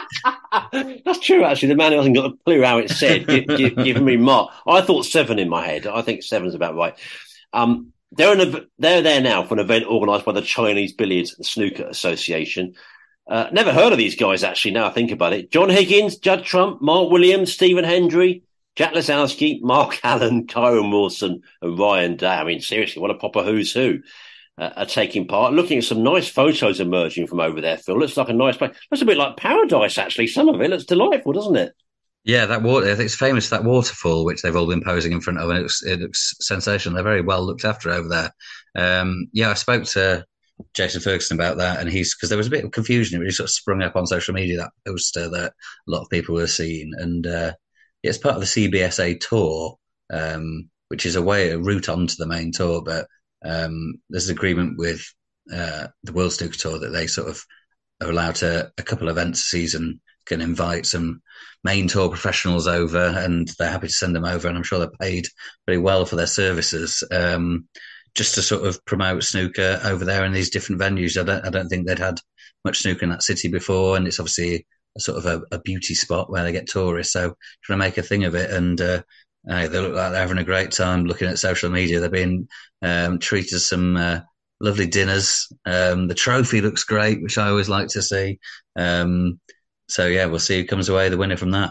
to me. That's true, actually. The man who hasn't got a clue how it's said, give, give, giving me mark. I thought seven in my head. I think seven's about right. Um, they're in a, they're there now for an event organised by the Chinese Billiards and Snooker Association. Uh, never heard of these guys, actually, now I think about it. John Higgins, Judd Trump, Mark Williams, Stephen Hendry, Jack Lazowski, Mark Allen, Kyron Wilson, and Ryan Day. I mean, seriously, what a proper who's who uh, are taking part. Looking at some nice photos emerging from over there, Phil. Looks like a nice place. Looks a bit like paradise, actually. Some of it looks delightful, doesn't it? Yeah, that water, I think it's famous for that waterfall, which they've all been posing in front of, and it looks, it looks sensational. They're very well looked after over there. Um, yeah, I spoke to Jason Ferguson about that, and he's, because there was a bit of confusion. It really sort of sprung up on social media, that poster that a lot of people were seeing. And uh, it's part of the C B S A tour, um, which is a way, a route onto the main tour. But um, there's an agreement with uh, the World Snooker Tour that they sort of are allowed to, a couple of events a season, can invite some main tour professionals over, and they're happy to send them over, and I'm sure they're paid very well for their services, um, just to sort of promote snooker over there in these different venues. I don't, I don't think they'd had much snooker in that city before, and it's obviously a sort of a, a beauty spot where they get tourists, so trying to make a thing of it. And uh, uh, they look like they're having a great time. Looking at social media, they're being um, treated to some uh, lovely dinners. Um, the trophy looks great, which I always like to see. Um, So, yeah, we'll see who comes away the winner from that.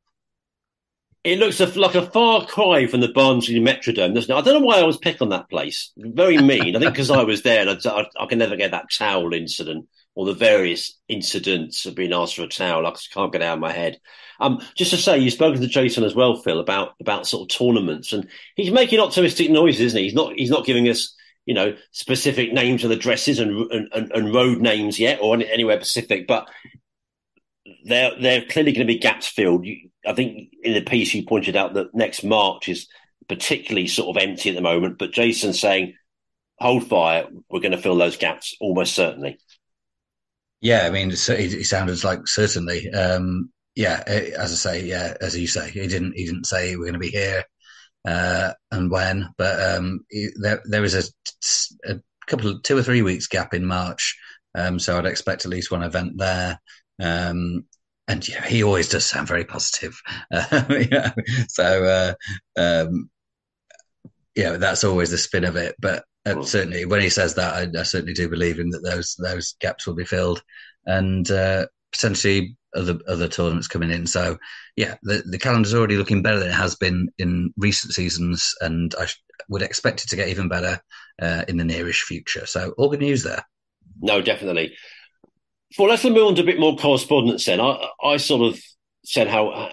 It looks a, like a far cry from the Barnsley Metrodome, doesn't it? I don't know why I always pick on that place. Very mean. I think because I was there, and I, I, I can never get that towel incident or the various incidents of being asked for a towel. I just can't get it out of my head. Um, just to say, you've spoken to Jason as well, Phil, about, about sort of tournaments, and he's making optimistic noises, isn't he? He's not, he's not giving us, you know, specific names of the dresses and, and, and road names yet, or anywhere specific, but There, there are clearly going to be gaps filled. You, I think in the piece you pointed out that next March is particularly sort of empty at the moment, but Jason's saying, hold fire, we're going to fill those gaps almost certainly. Yeah, I mean, it, it sounded like certainly. Um, yeah, as I say, yeah, as you say, he didn't, he didn't say we're going to be here uh, and when, but um, there, there is a, a couple of two or three weeks gap in March, um, so I'd expect at least one event there. Um, and yeah, he always does sound very positive. Uh, you know, so, uh, um, yeah, that's always the spin of it. But uh, certainly when he says that, I, I certainly do believe him that those, those gaps will be filled, and, uh, potentially other, other tournaments coming in. So yeah, the, the calendar's already looking better than it has been in recent seasons, and I sh- would expect it to get even better, uh, in the nearish future. So all good news there. No, definitely. Well, let's move on to a bit more correspondence then. I, I sort of said how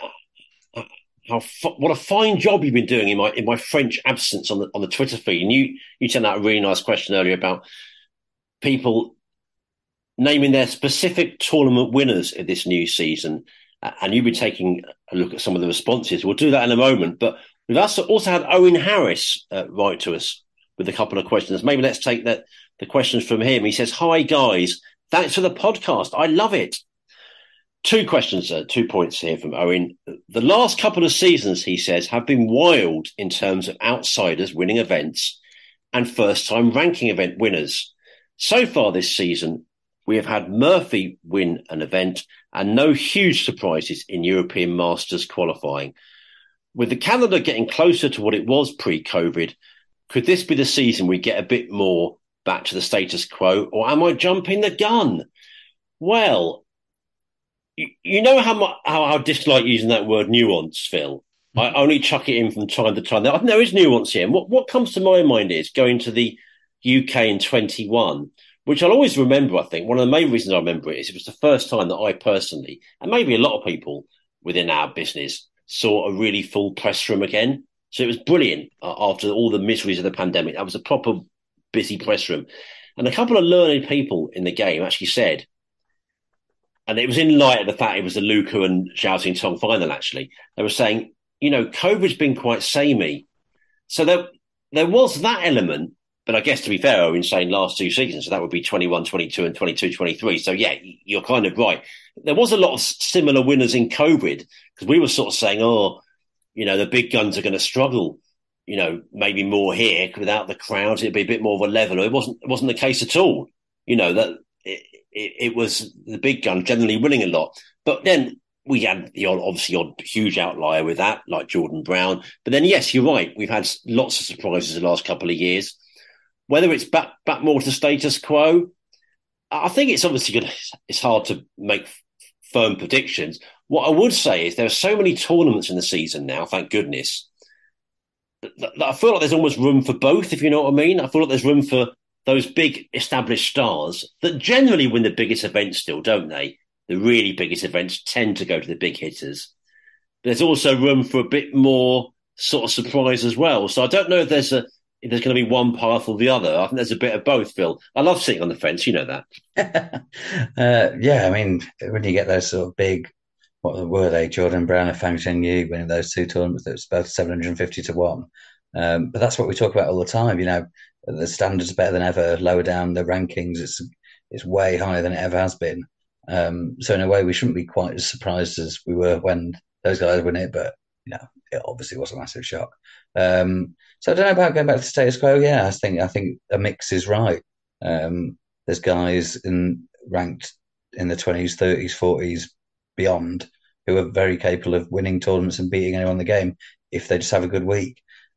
how what a fine job you've been doing in my in my French absence on the on the Twitter feed. And you you sent out a really nice question earlier about people naming their specific tournament winners of this new season, and you've been taking a look at some of the responses. We'll do that in a moment. But we've also also had Owen Harris uh, write to us with a couple of questions. Maybe let's take that the questions from him. He says, "Hi guys. Thanks for the podcast. I love it." Two questions, uh, two points here from Owen. The last couple of seasons, he says, have been wild in terms of outsiders winning events and first-time ranking event winners. So far this season, we have had Murphy win an event and no huge surprises in European Masters qualifying. With the calendar getting closer to what it was pre-COVID, could this be the season we get a bit more back to the status quo, or am I jumping the gun? Well, you, you know how, much, how I dislike using that word nuance, Phil. I only chuck it in from time to time. There, there is nuance here. And what, what comes to my mind is going to the U K in twenty-one, which I'll always remember, I think. One of the main reasons I remember it is it was the first time that I personally, and maybe a lot of people within our business, saw a really full press room again. So it was brilliant uh, after all the miseries of the pandemic. That was a proper busy press room. And a couple of learned people in the game actually said, and it was in light of the fact it was the Luca and Zhao Xintong final, actually, they were saying, you know, COVID's been quite samey. So there, there was that element, but I guess to be fair, in saying last two seasons, so that would be twenty-one, twenty-two and twenty-two, twenty-three. So yeah, you're kind of right. There was a lot of similar winners in COVID because we were sort of saying, oh, you know, the big guns are going to struggle. You know, maybe more here without the crowds, it'd be a bit more of a level. It wasn't. It wasn't the case at all. You know that it, it, it was the big gun generally winning a lot. But then we had the odd, obviously odd huge outlier with that, like Jordan Brown. But then yes, you're right. We've had lots of surprises the last couple of years. Whether it's back back more to status quo, I think it's obviously good. It's hard to make firm predictions. What I would say is there are so many tournaments in the season now, thank goodness, that, that I feel like there's almost room for both, if you know what I mean. I feel like there's room for those big established stars that generally win the biggest events still, don't they? The really biggest events tend to go to the big hitters. There's also room for a bit more sort of surprise as well. So I don't know if there's a if there's going to be one path or the other. I think there's a bit of both, Phil. I love sitting on the fence, you know that. uh, yeah, I mean, when you get those sort of big, what were they, Jordan Brown and Fang Zhengyu winning those two tournaments, that was both seven hundred fifty to one. Um, but that's what we talk about all the time. You know, the standards are better than ever. Lower down the rankings, it's it's way higher than it ever has been. Um, so in a way, we shouldn't be quite as surprised as we were when those guys win it. But you know, it obviously was a massive shock. Um, so I don't know about going back to status quo. Yeah, I think I think a mix is right. Um, there's guys in ranked in the twenties, thirties, forties, beyond who are very capable of winning tournaments and beating anyone in the game if they just have a good week.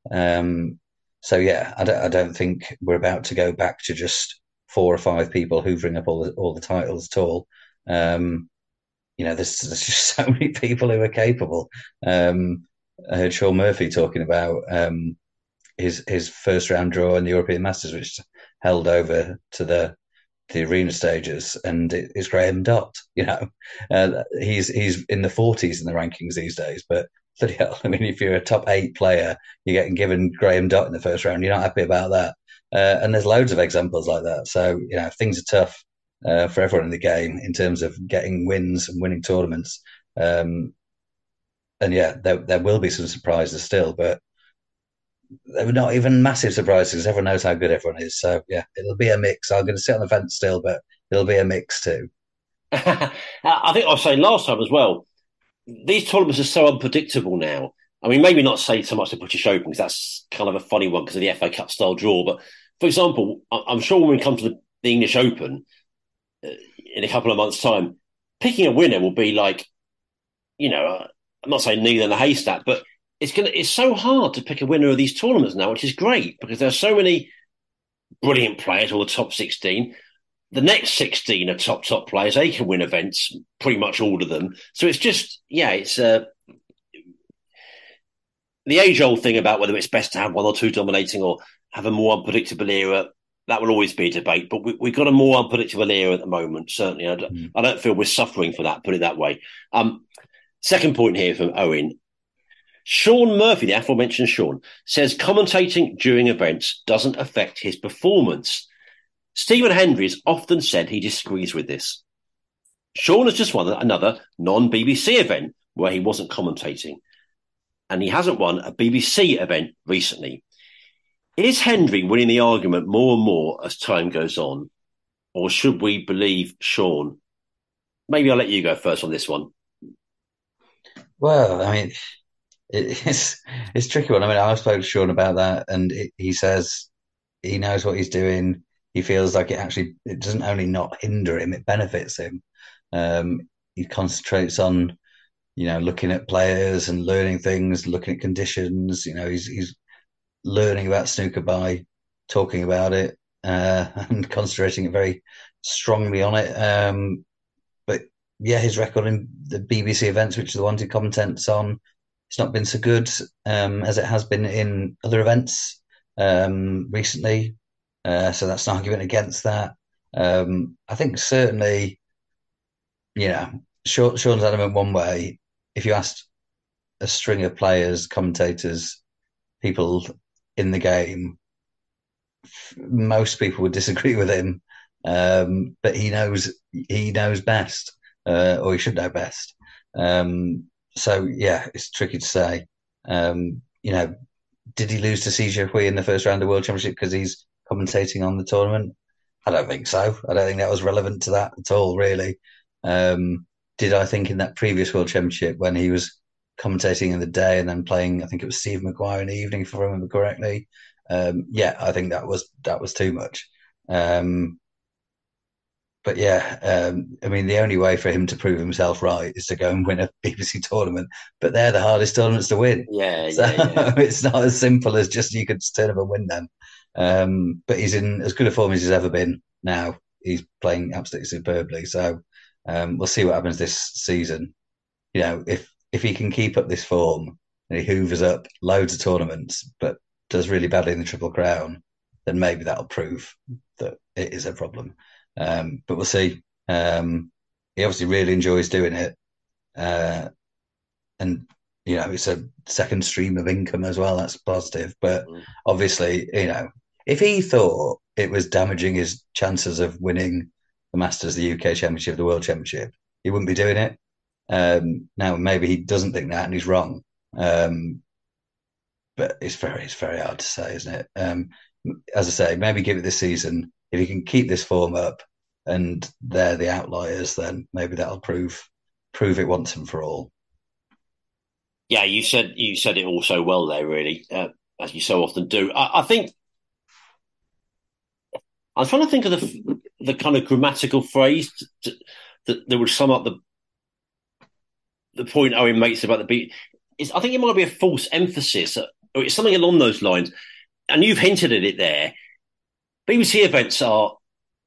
Um, so yeah, I don't, I don't think we're about to go back to just four or five people hoovering up all the all the titles at all. Um, you know, there's, there's just so many people who are capable. Um, I heard Sean Murphy talking about um, his his first round draw in the European Masters, which held over to the the arena stages, and it, it's Graham Dott. You know, uh, he's he's in the forties in the rankings these days, but bloody hell, I mean, if you're a top eight player, you're getting given Graham Dott in the first round. You're not happy about that, uh, and there's loads of examples like that. So you know, things are tough uh, for everyone in the game in terms of getting wins and winning tournaments. Um, and yeah, there there will be some surprises still, but they're not even massive surprises because everyone knows how good everyone is. So yeah, it'll be a mix. I'm going to sit on the fence still, but it'll be a mix too. I think I was saying last time as well, these tournaments are so unpredictable now. I mean, maybe not say so much the British Open because that's kind of a funny one because of the F A Cup style draw. But for example, I'm sure when we come to the, the English Open uh, in a couple of months' time, picking a winner will be like, you know, I'm not saying needle in a haystack, but it's gonna it's so hard to pick a winner of these tournaments now, which is great because there are so many brilliant players, all the top sixteen. The next sixteen are top, top players. They can win events, pretty much all of them. So it's just, yeah, it's uh, the age-old thing about whether it's best to have one or two dominating or have a more unpredictable era. That will always be a debate, but we, we've got a more unpredictable era at the moment, certainly. I don't, mm. I don't feel we're suffering for that, put it that way. Um, second point here from Owen. Sean Murphy, the aforementioned Sean, says commentating during events doesn't affect his performance. Stephen Hendry has often said he disagrees with this. Sean has just won another non-B B C event where he wasn't commentating, and he hasn't won a B B C event recently. Is Hendry winning the argument more and more as time goes on, or should we believe Sean? Maybe I'll let you go first on this one. Well, I mean, it's it's a tricky one. I mean, I've spoken to Sean about that, and it, he says he knows what he's doing. He feels like it actually it doesn't only not hinder him, it benefits him. Um, he concentrates on, you know, looking at players and learning things, looking at conditions. You know, he's he's learning about snooker by talking about it uh, and concentrating very strongly on it. Um, but yeah, his record in the B B C events, which are the ones he commentates on, it's not been so good um, as it has been in other events um, recently. Uh, so that's an argument against that. Um, I think certainly, you know, Sean, Sean's adamant one way. If you asked a string of players, commentators, people in the game, most people would disagree with him. Um, but he knows he knows best, uh, or he should know best. Um, so yeah, it's tricky to say. Um, you know, did he lose to C J Hui in the first round of the World Championship because he's commentating on the tournament? I don't think so. I don't think that was relevant to that at all, really. Um, did I think in that previous World Championship when he was commentating in the day and then playing, I think it was Steve Maguire in the evening, if I remember correctly. Um, yeah, I think that was that was too much. Um, but yeah, um, I mean, the only way for him to prove himself right is to go and win a B B C tournament. But they're the hardest tournaments to win. Yeah, so yeah, yeah. It's not as simple as just you could turn up and win them. Um, but he's in as good a form as he's ever been now. He's playing absolutely superbly. So Um, we'll see what happens this season. You know, if if he can keep up this form and he hoovers up loads of tournaments, but does really badly in the Triple Crown, then maybe that'll prove that it is a problem. Um, but we'll see. Um, he obviously really enjoys doing it. Uh, and, you know, it's a second stream of income as well. That's positive. But mm. obviously, you know, if he thought it was damaging his chances of winning the Masters, the U K Championship, the World Championship, he wouldn't be doing it. Um, now, maybe he doesn't think that and he's wrong. Um, but it's very, it's very hard to say, isn't it? Um, as I say, maybe give it this season. If he can keep this form up and they're the outliers, then maybe that'll prove prove it once and for all. Yeah, you said you said it all so well there, really, uh, as you so often do. I, I think I'm trying to think of the the kind of grammatical phrase to, to, that, that would sum up the the point Owen makes about the beat. Is I think it might be a false emphasis, or it's something along those lines. And you've hinted at it there. B B C events are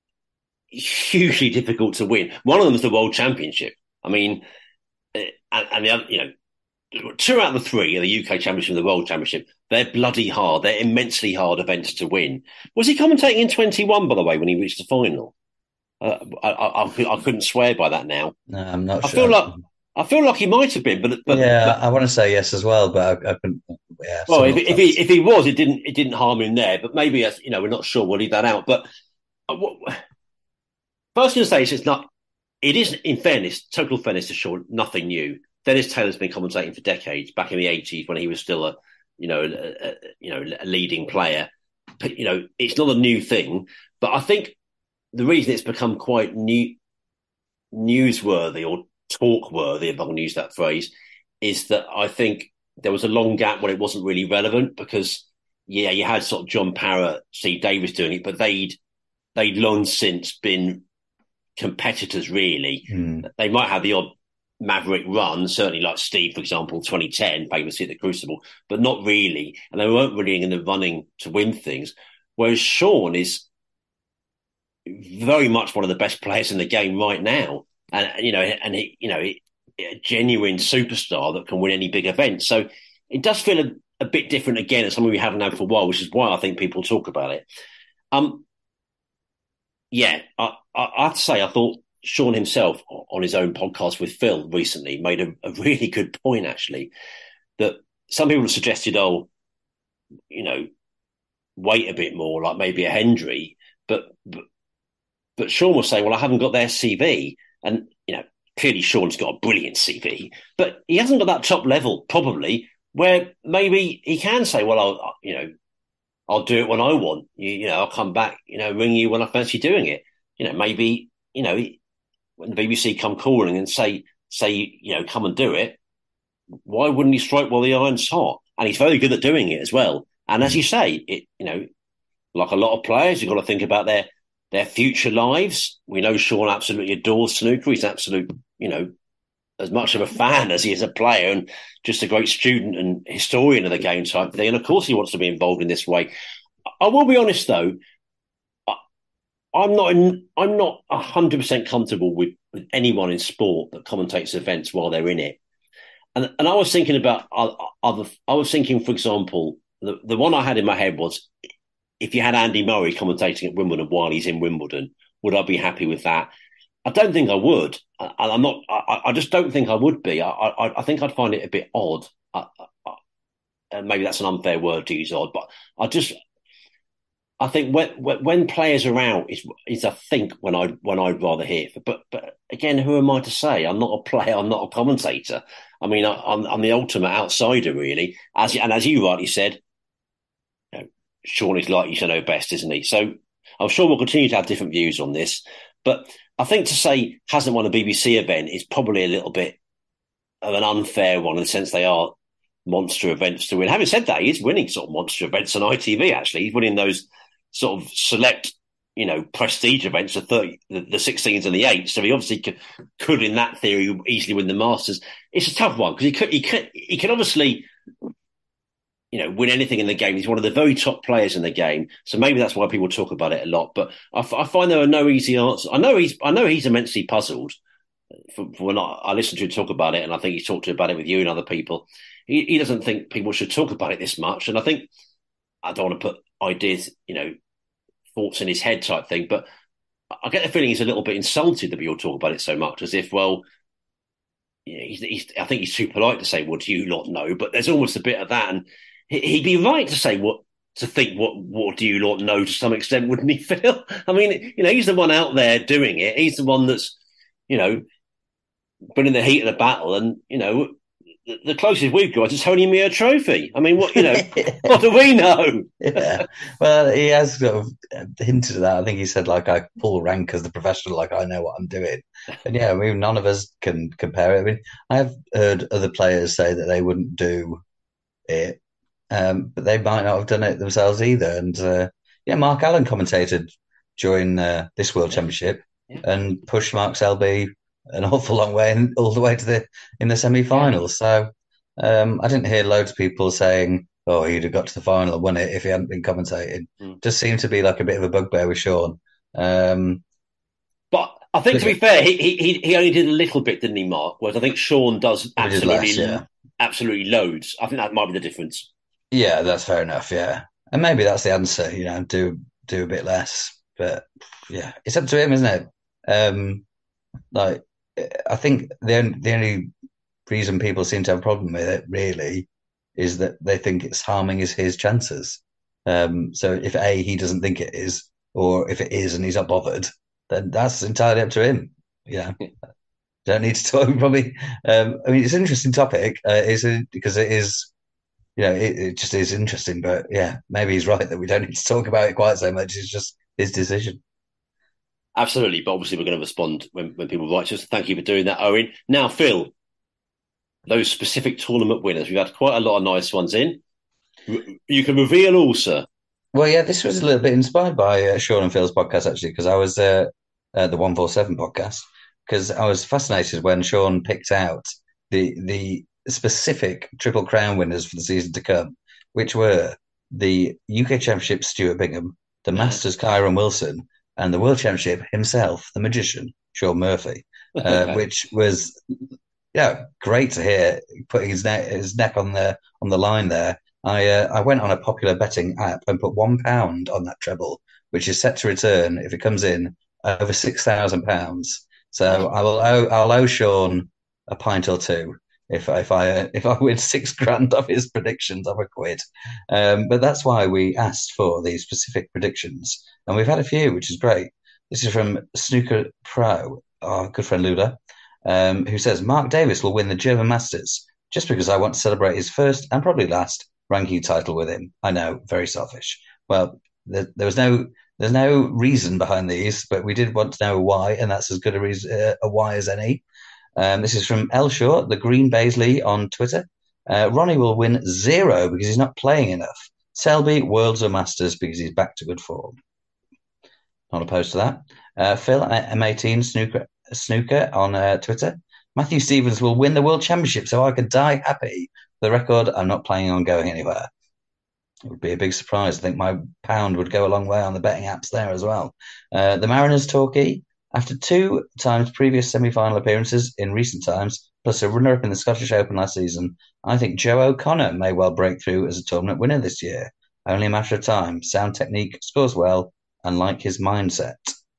hugely difficult to win. One of them is the World Championship. I mean, and, and the other, you know, two out of the three are the U K Championship and the World Championship. They're bloody hard. They're immensely hard events to win. Was he commentating in twenty-one, by the way, when he reached the final? Uh, I, I, I, I couldn't swear by that now. No, I'm not I sure. Feel like, I feel like he might have been, but, but yeah, but, I want to say yes as well, but I, I couldn't. Yeah. Well, if, if he if he was, it didn't it didn't harm him there. But maybe you know we're not sure. We'll leave that out. But uh, what, first thing to say is it's not. It is, in fairness, total fairness to Sean, nothing new. Dennis Taylor's been commentating for decades. Back in the eighties, when he was still a you know a, a, you know a leading player, but, you know it's not a new thing. But I think the reason it's become quite new, newsworthy or talk-worthy, if I can use that phrase, is that I think there was a long gap when it wasn't really relevant because, yeah, you had sort of John Parrott, Steve Davis doing it, but they'd they'd long since been competitors, really. Mm. They might have the odd maverick run, certainly like Steve, for example, twenty ten, famously at the Crucible, but not really. And they weren't really in the running to win things. Whereas Sean is very much one of the best players in the game right now. And, you know, and he, you know, he, a genuine superstar that can win any big event. So it does feel a, a bit different again. It's something we haven't had for a while, which is why I think people talk about it. Um, yeah, I, I, I have to say, I thought Sean himself on his own podcast with Phil recently made a, a really good point, actually, that some people have suggested, oh, you know, wait a bit more, like maybe a Hendry, but, but, but Sean was saying, well, I haven't got their C V. And, you know, clearly Sean's got a brilliant C V, but he hasn't got that top level, probably, where maybe he can say, well, I'll, you know, I'll do it when I want. You, you know, I'll come back, you know, ring you when I fancy doing it. You know, maybe, you know, when the B B C come calling and say, say, you know, come and do it, why wouldn't he strike while the iron's hot? And he's very good at doing it as well. And as you say, it, you know, like a lot of players, you've got to think about their, their future lives. We know Sean absolutely adores snooker. He's absolute, you know, as much of a fan as he is a player and just a great student and historian of the game type thing. And of course he wants to be involved in this way. I will be honest though, I, I'm not in, I'm not one hundred percent comfortable with, with anyone in sport that commentates events while they're in it. And and I was thinking about other, I was thinking, for example, the, the one I had in my head was, if you had Andy Murray commentating at Wimbledon while he's in Wimbledon, would I be happy with that? I don't think I would. I, I'm not. I, I just don't think I would be. I, I, I think I'd find it a bit odd. I, I, and maybe that's an unfair word to use, odd. But I just, I think when when players are out is is I think when I when I'd rather hear. But but again, who am I to say? I'm not a player. I'm not a commentator. I mean, I, I'm I'm the ultimate outsider, really. As and as you rightly said, you know, Sean is likely to know best, isn't he? So I'm sure we'll continue to have different views on this, but I think to say hasn't won a B B C event is probably a little bit of an unfair one in the sense they are monster events to win. Having said that, he is winning sort of monster events on I T V, actually. He's winning those sort of select, you know, prestige events, the thirty, the, the sixteens and the eights. So he obviously could, could, in that theory, easily win the Masters. It's a tough one because he could, he could, he can obviously, you know, win anything in the game. He's one of the very top players in the game. So maybe that's why people talk about it a lot. But I, I find there are no easy answers. I know he's, I know he's immensely puzzled. for, for when I, I listen to him talk about it, and I think he's talked about it with you and other people, he, he doesn't think people should talk about it this much. And I think I don't want to put ideas, you know, thoughts in his head type thing, but I get the feeling he's a little bit insulted that we all talk about it so much, as if, well, you know, he's, he's, I think he's too polite to say, "What do you not know?" But there's almost a bit of that, and he, he'd be right to say what to think. What what do you not know to some extent, wouldn't he, Phil? I mean, you know, he's the one out there doing it. He's the one that's, you know, been in the heat of the battle, and you know, the, the closest we've got is Tony Mea Trophy. I mean, what you know, what do we know? Yeah, well, he has sort of hinted at that. I think he said, like, I pull rank as the professional, like I know what I'm doing. And yeah, I mean, none of us can compare it. I mean, I have heard other players say that they wouldn't do it, um, but they might not have done it themselves either. And uh, yeah, Mark Allen commentated during uh, this World Championship Yeah. and pushed Mark Selby an awful long way and all the way to the in the semi-finals. So um, I didn't hear loads of people saying, "Oh, he'd have got to the final and won it if he hadn't been commentating." Mm. Just seemed to be like a bit of a bugbear with Sean. Um, But I think, to be fair, he he he only did a little bit, didn't he, Mark? Whereas I think Sean does did absolutely, less, yeah. absolutely loads. I think that might be the difference. yeah, that's fair enough. Yeah, and maybe that's the answer. You know, do do a bit less. But yeah, it's up to him, isn't it? Um, like, I think the only, the only reason people seem to have a problem with it really is that they think it's harming his his chances. Um, so if A, he doesn't think it is, or if it is and he's not bothered, then that's entirely up to him. Yeah, don't need to talk. Probably. Um, I mean, it's an interesting topic. Uh, is it because it is, you know, it, it just is interesting. But yeah, maybe he's right that we don't need to talk about it quite so much. It's just his decision. Absolutely, but obviously we're going to respond when, when people write to us. Thank you for doing that, Owen. Now, Phil, those specific tournament winners, we've had quite a lot of nice ones in. You can reveal also. Well, yeah, this was a little bit inspired by uh, Sean and Phil's podcast, actually, because I was uh, uh, the one forty-seven podcast, because I was fascinated when Sean picked out the the specific Triple Crown winners for the season to come, which were the U K Championship Stuart Bingham, the Masters Kyron Wilson, and the World Championship himself, the magician Sean Murphy, uh, Okay. which was yeah great to hear, putting his neck his neck on the on the line there. I uh, I went on a popular betting app and put one pound on that treble, which is set to return if it comes in over six thousand pounds. So I will owe I'll owe Sean a pint or two if if I uh, if I win six grand off his predictions of a quid. Um, but that's why we asked for these specific predictions, and we've had a few, which is great. This is from Snooker Pro, our good friend Luda, um, who says Mark Davis will win the German Masters just because I want to celebrate his first and probably last ranking title with him. I know, very selfish. Well, there, there was no there's no reason behind these, but we did want to know why, and that's as good a reason uh, a why as any. Um, this is from El Short, the Green Baisley on Twitter. Uh, Ronnie will win zero because he's not playing enough. Selby, Worlds or Masters because he's back to good form. Not opposed to that. Uh, Phil, M eighteen Snooker, Snooker on uh, Twitter. Matthew Stevens will win the World Championship so I can die happy. For the record, I'm not planning on going anywhere. It would be a big surprise. I think my pound would go a long way on the betting apps there as well. Uh, the Mariners Torquay, after two times previous semi-final appearances in recent times, plus a runner-up in the Scottish Open last season, I think Joe O'Connor may well break through as a tournament winner this year. Only a matter of time. Sound technique, scores well, and like his mindset.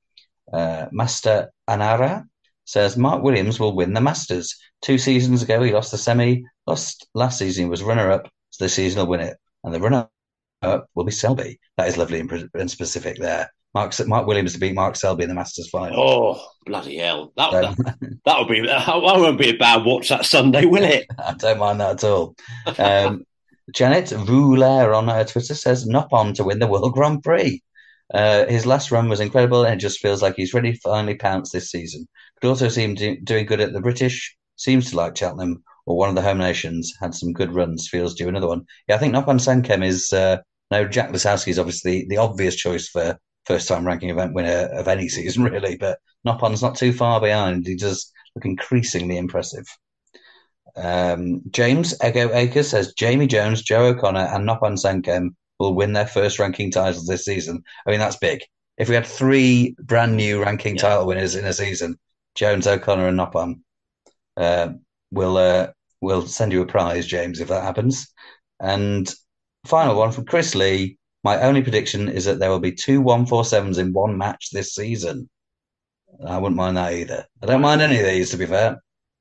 Uh, Master Anara says Mark Williams will win the Masters. Two seasons ago, he lost the semi. Lost last season, he was runner-up, so this season he'll win it. And the runner-up will be Selby. That is lovely and, and specific there. Mark, Mark Williams to beat Mark Selby in the Masters final. Oh, bloody hell. That, so, that, that would be, that won't be a bad watch that Sunday, will it? I don't mind that at all. Um, Janet Vouler on her Twitter says, Nopon to win the World Grand Prix. Uh, his last run was incredible, and it just feels like he's ready to finally pounce this season. Could also seem do, doing good at the British. Seems to like Cheltenham, or one of the home nations. Had some good runs. Feels due another one. Yeah, I think Nopon Sankem is uh, no Jack Lisowski is obviously the obvious choice for first time ranking event winner of any season, really. But Nopon's not too far behind. He does look increasingly impressive. Um, James Ego Acres says Jamie Jones, Joe O'Connor, and Nopon Sankem will win their first ranking titles this season. I mean, that's big. If we had three brand new ranking yeah. title winners in a season, Jones, O'Connor, and Noppon. Uh, we'll uh, we'll send you a prize, James, if that happens. And final one from Chris Lee. My only prediction is that there will be two one four sevens in one match this season. I wouldn't mind that either. I don't mind any of these, to be fair.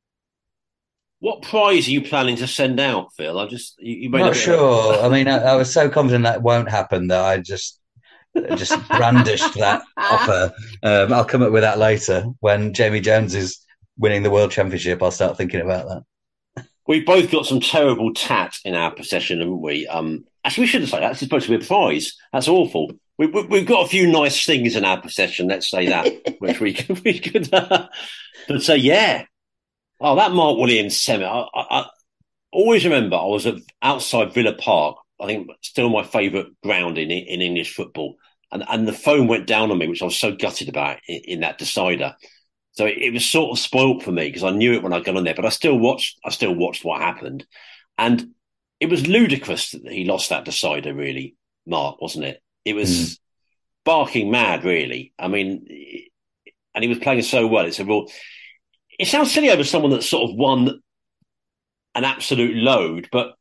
What prize are you planning to send out, Phil? I just you, you made Not a bit sure. Of... I mean, I, I was so confident that won't happen that I just just brandished that offer. Um, I'll come up with that later when Jamie Jones is winning the World Championship. I'll start thinking about that. We've both got some terrible tat in our possession, haven't we? Um, actually, we shouldn't say that. That's supposed to be a prize. That's awful. We, we, we've got a few nice things in our possession. Let's say that, which we could, we could. Uh, but say, uh, yeah. Oh, that Mark Williams semi. I, I, I always remember I was at, outside Villa Park. I think still my favourite ground in in English football, and and the phone went down on me, which I was so gutted about in, in that decider. So it, it was sort of spoilt for me because I knew it when I got on there, but I still watched. I still watched what happened, and it was ludicrous that he lost that decider. Really, Mark, wasn't it? It was mm. barking mad, really. I mean, and he was playing so well. It's a real. It sounds silly over someone that sort of won an absolute load, but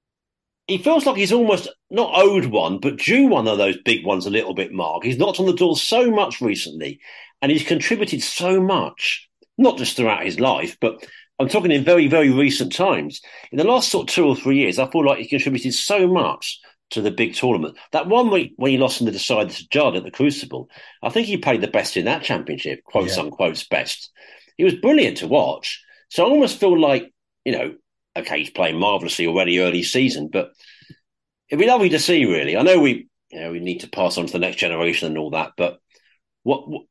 he feels like he's almost not owed one, but due one of those big ones a little bit, Mark. He's knocked on the door so much recently, and he's contributed so much, not just throughout his life, but I'm talking in very, very recent times. In the last sort of two or three years, I feel like he contributed so much to the big tournament. That one week when he lost in the decider to Judd at the Crucible, I think he played the best in that championship, quotes yeah. unquote best. He was brilliant to watch. So I almost feel like, you know, okay, he's playing marvellously already early season, but it'd be lovely to see, really. I know we, you know, we need to pass on to the next generation and all that, but what, what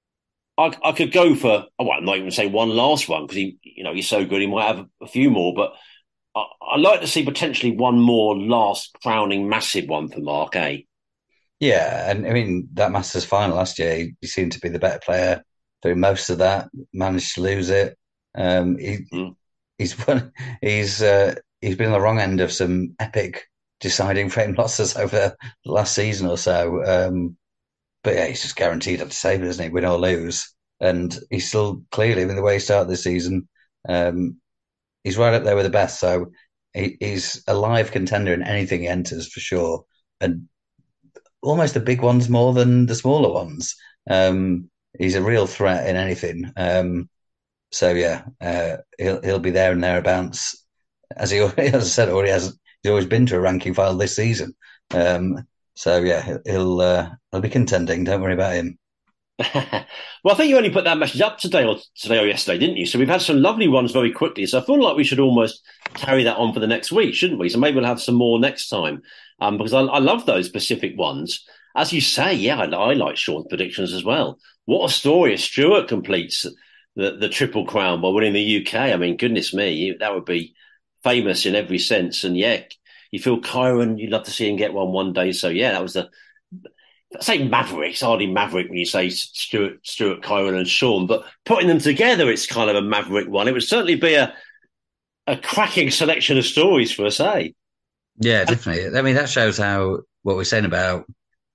I, I could go for, oh, well, I'm not even saying one last one because he, you know, he's so good, he might have a few more, but I, I'd like to see potentially one more last crowning massive one for Mark, eh? Yeah, and I mean, that Masters final last year, he, he seemed to be the better player through most of that, managed to lose it. Um, he, mm. He's he's uh, he's been on the wrong end of some epic deciding frame losses over the last season or so. Um, but yeah, he's just guaranteed to save it, isn't he? Win or lose, and he's still clearly, I mean, the way he started this season, um, he's right up there with the best. So he, he's a live contender in anything he enters for sure, and almost the big ones more than the smaller ones. Um, he's a real threat in anything. Um, So yeah, uh, he'll he'll be there and thereabouts, as he as I said already has. He's always been to a ranking final this season. Um, so yeah, he'll uh, he'll be contending. Don't worry about him. Well, I think you only put that message up today or today or yesterday, didn't you? So we've had some lovely ones very quickly. So I feel like we should almost carry that on for the next week, shouldn't we? So maybe we'll have some more next time, um, because I, I love those specific ones. As you say, yeah, I, I like Sean's predictions as well. What a story if Stuart completes the, the Triple Crown by winning the U K. I mean, goodness me, that would be famous in every sense. And yeah, you feel Kyron, you'd love to see him get one one day. So yeah, that was the, I say maverick, it's hardly maverick when you say Stuart, Stuart, Kyron and Sean, but putting them together, it's kind of a maverick one. It would certainly be a, a cracking selection of stories for us, eh? Yeah, definitely. I mean, that shows how, what we're saying about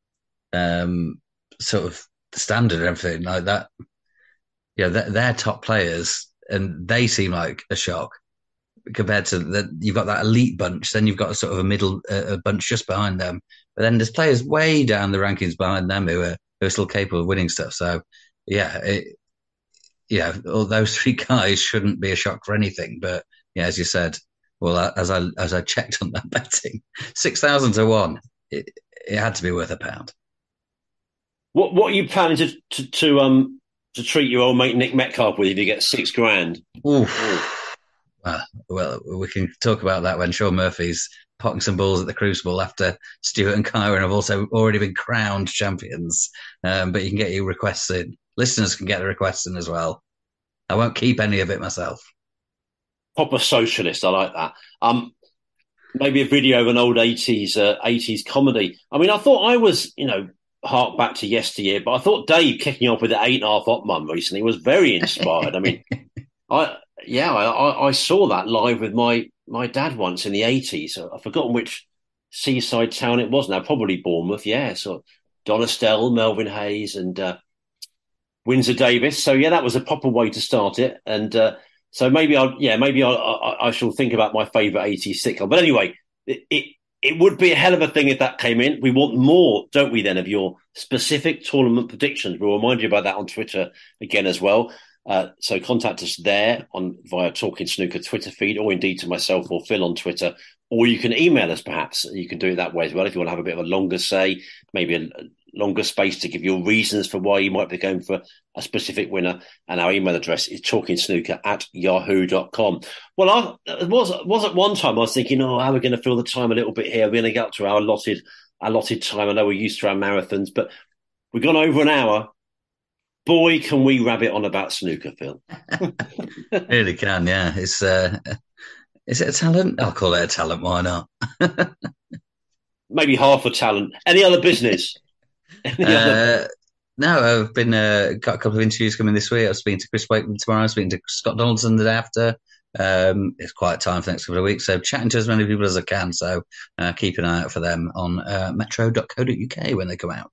um, sort of the standard and everything like that. Yeah, they're, they're top players, and they seem like a shock compared to the. You've got that elite bunch, then you've got a sort of a middle uh, a bunch just behind them, but then there's players way down the rankings behind them who are who are still capable of winning stuff. So, yeah, it, yeah, all those three guys shouldn't be a shock for anything. But yeah, as you said, well, as I as I checked on that betting, six thousand to one, it, it had to be worth a pound. What what are you planning to to, to um? to treat your old mate Nick Metcalf with if you get six grand? Oof. Well, well, we can talk about that when Sean Murphy's potting some balls at the Crucible after Stuart and Kyron have also already been crowned champions. Um, but you can get your requests in. Listeners can get the requests in as well. I won't keep any of it myself. Proper socialist, I like that. Um, maybe a video of an old eighties uh, eighties comedy. I mean, I thought I was, you know, hark back to yesteryear, but I thought Dave kicking off with the eight and a half up mum recently was very inspired. I mean, I yeah, I, I saw that live with my my dad once in the eighties. I've forgotten which seaside town it was now, probably Bournemouth. Yeah, so Don Estelle, Melvin Hayes, and uh, Windsor Davis. So yeah, that was a proper way to start it. And uh, so maybe I'll, yeah, maybe I'll, I, I shall think about my favourite eighties sitcom. But anyway, it, it it would be a hell of a thing if that came in. We want more, don't we? Then of your specific tournament predictions. We'll remind you about that on Twitter again as well. Uh, so contact us there on via Talking Snooker Twitter feed, or indeed to myself or Phil on Twitter. Or you can email us, perhaps. You can do it that way as well if you want to have a bit of a longer say, maybe a, a longer space to give your reasons for why you might be going for a specific winner. And our email address is talkingsnooker at yahoo dot com. Well, I, it was, was at one time I was thinking, oh, how are we going to fill the time a little bit here? We're going to get up to our allotted, allotted time. I know we're used to our marathons, but we've gone over an hour. Boy, can we rabbit on about snooker, Phil. Really can, yeah. It's... Uh... Is it a talent? I'll call it a talent. Why not? Maybe half a talent. Any other business? Any uh, other... No, I've been uh, got a couple of interviews coming this week. I was speaking to Chris Wakeman tomorrow. I was speaking to Scott Donaldson the day after. Um, it's quiet time for the next couple of weeks, so chatting to as many people as I can. So uh, keep an eye out for them on uh, metro dot co dot uk when they come out.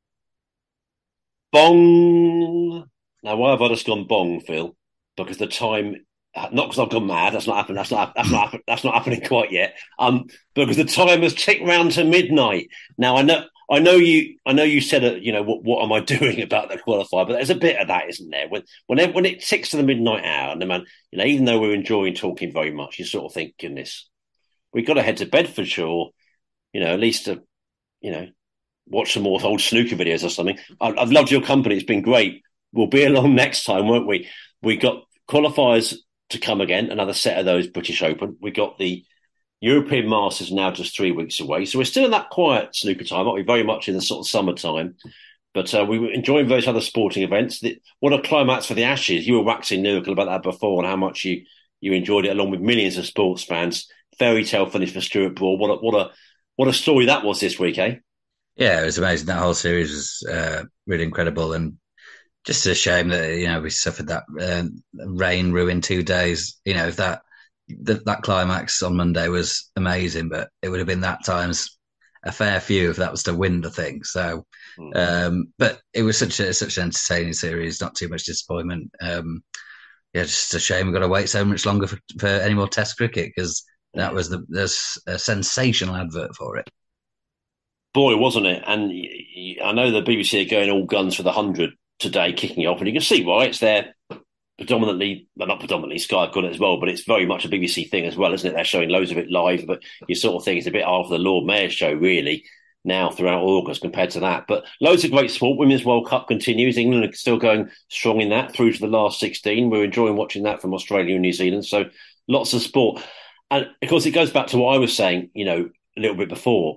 Bong. Now, why have I just gone bong, Phil? Because the time. Not because I've gone mad. That's not happening. That's not. That's not. That's not happening quite yet. Um, because the time has ticked round to midnight. Now I know. I know you. I know you said, uh, you know, what, what am I doing about the qualifier? But there's a bit of that, isn't there? When when when it ticks to the midnight hour, and the man, you know, even though we're enjoying talking very much, you sort of think, goodness, we've got to head to Bedfordshire, or, you know, at least to, you know, watch some more old snooker videos or something. I, I've loved your company. It's been great. We'll be along next time, won't we? We got qualifiers to come again, another set of those British Open. We got the European Masters now just three weeks away. So we're still in that quiet snooker time, aren't we? Very much in the sort of summertime. But uh, we were enjoying those other sporting events. The, what a climax for the Ashes. You were waxing lyrical about that before and how much you, you enjoyed it, along with millions of sports fans. Fairy tale finish for Stuart Broad. What a, what a, what a story that was this week, eh? Yeah, it was amazing. That whole series was uh, really incredible, and just a shame that, you know, we suffered that uh, rain ruined two days. You know, if that, that that climax on Monday was amazing, but it would have been that times a fair few if that was to win the thing. So, mm. um, but it was such a such an entertaining series, not too much disappointment. Um, yeah, just a shame we've got to wait so much longer for, for any more Test cricket, because that was the there's a sensational advert for it. Boy, wasn't it? And I know the B B C are going all guns for the hundred today, kicking off, and you can see why. It's their predominantly, well, not predominantly, Sky have got it as well, but it's very much a B B C thing as well, isn't it? They're showing loads of it live, but you sort of think it's a bit after the Lord Mayor's show, really, now throughout August compared to that. But loads of great sport. Women's World Cup continues. England are still going strong in that through to the last sixteen. We're enjoying watching that from Australia and New Zealand. So lots of sport. And of course, it goes back to what I was saying, you know, a little bit before.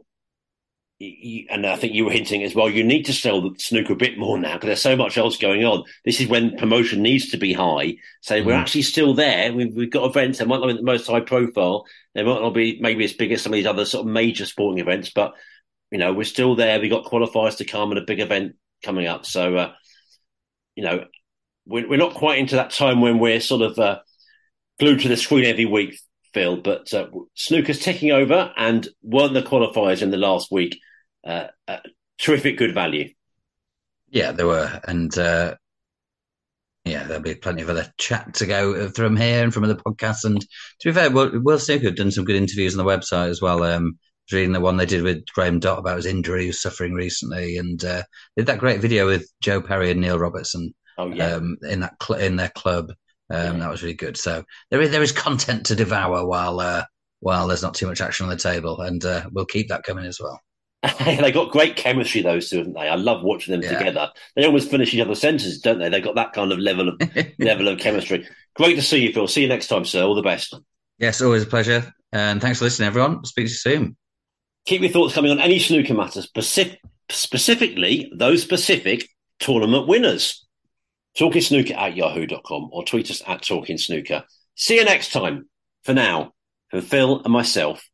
And I think you were hinting as well, you need to sell the snooker a bit more now because there's so much else going on. This is when promotion needs to be high. So mm. we're actually still there. We've, we've got events that might not be the most high profile. They might not be maybe as big as some of these other sort of major sporting events, but, you know, we're still there. We've got qualifiers to come and a big event coming up. So, uh, you know, we're, we're not quite into that time when we're sort of uh, glued to the screen every week, Phil, but uh, snooker's ticking over, and weren't the qualifiers in the last week uh, uh, terrific good value? Yeah, there were, and uh, yeah, there'll be plenty of other chat to go from here and from other podcasts. And to be fair, World Snooker have done some good interviews on the website as well. Um, I was reading the one they did with Graham Dott about his injury he was suffering recently, and uh, they did that great video with Joe Perry and Neil Robertson. Oh, yeah. um, in that cl- in their club. Um, that was really good. So there is there is content to devour while uh, while there's not too much action on the table, and uh, we'll keep that coming as well. They got great chemistry, those two, haven't they? I love watching them yeah. together. They almost finish each other's sentences, don't they? They've got that kind of level of level of chemistry. Great to see you, Phil. See you next time, sir. All the best. Yes, always a pleasure. And thanks for listening, everyone. Speak to you soon. Keep your thoughts coming on any snooker matters, specific, specifically those specific tournament winners. Talking Snooker at yahoo dot com or tweet us at Talking Snooker. See you next time. For now, for Phil and myself,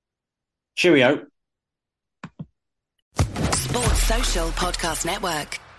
cheerio. Sports Social Podcast Network.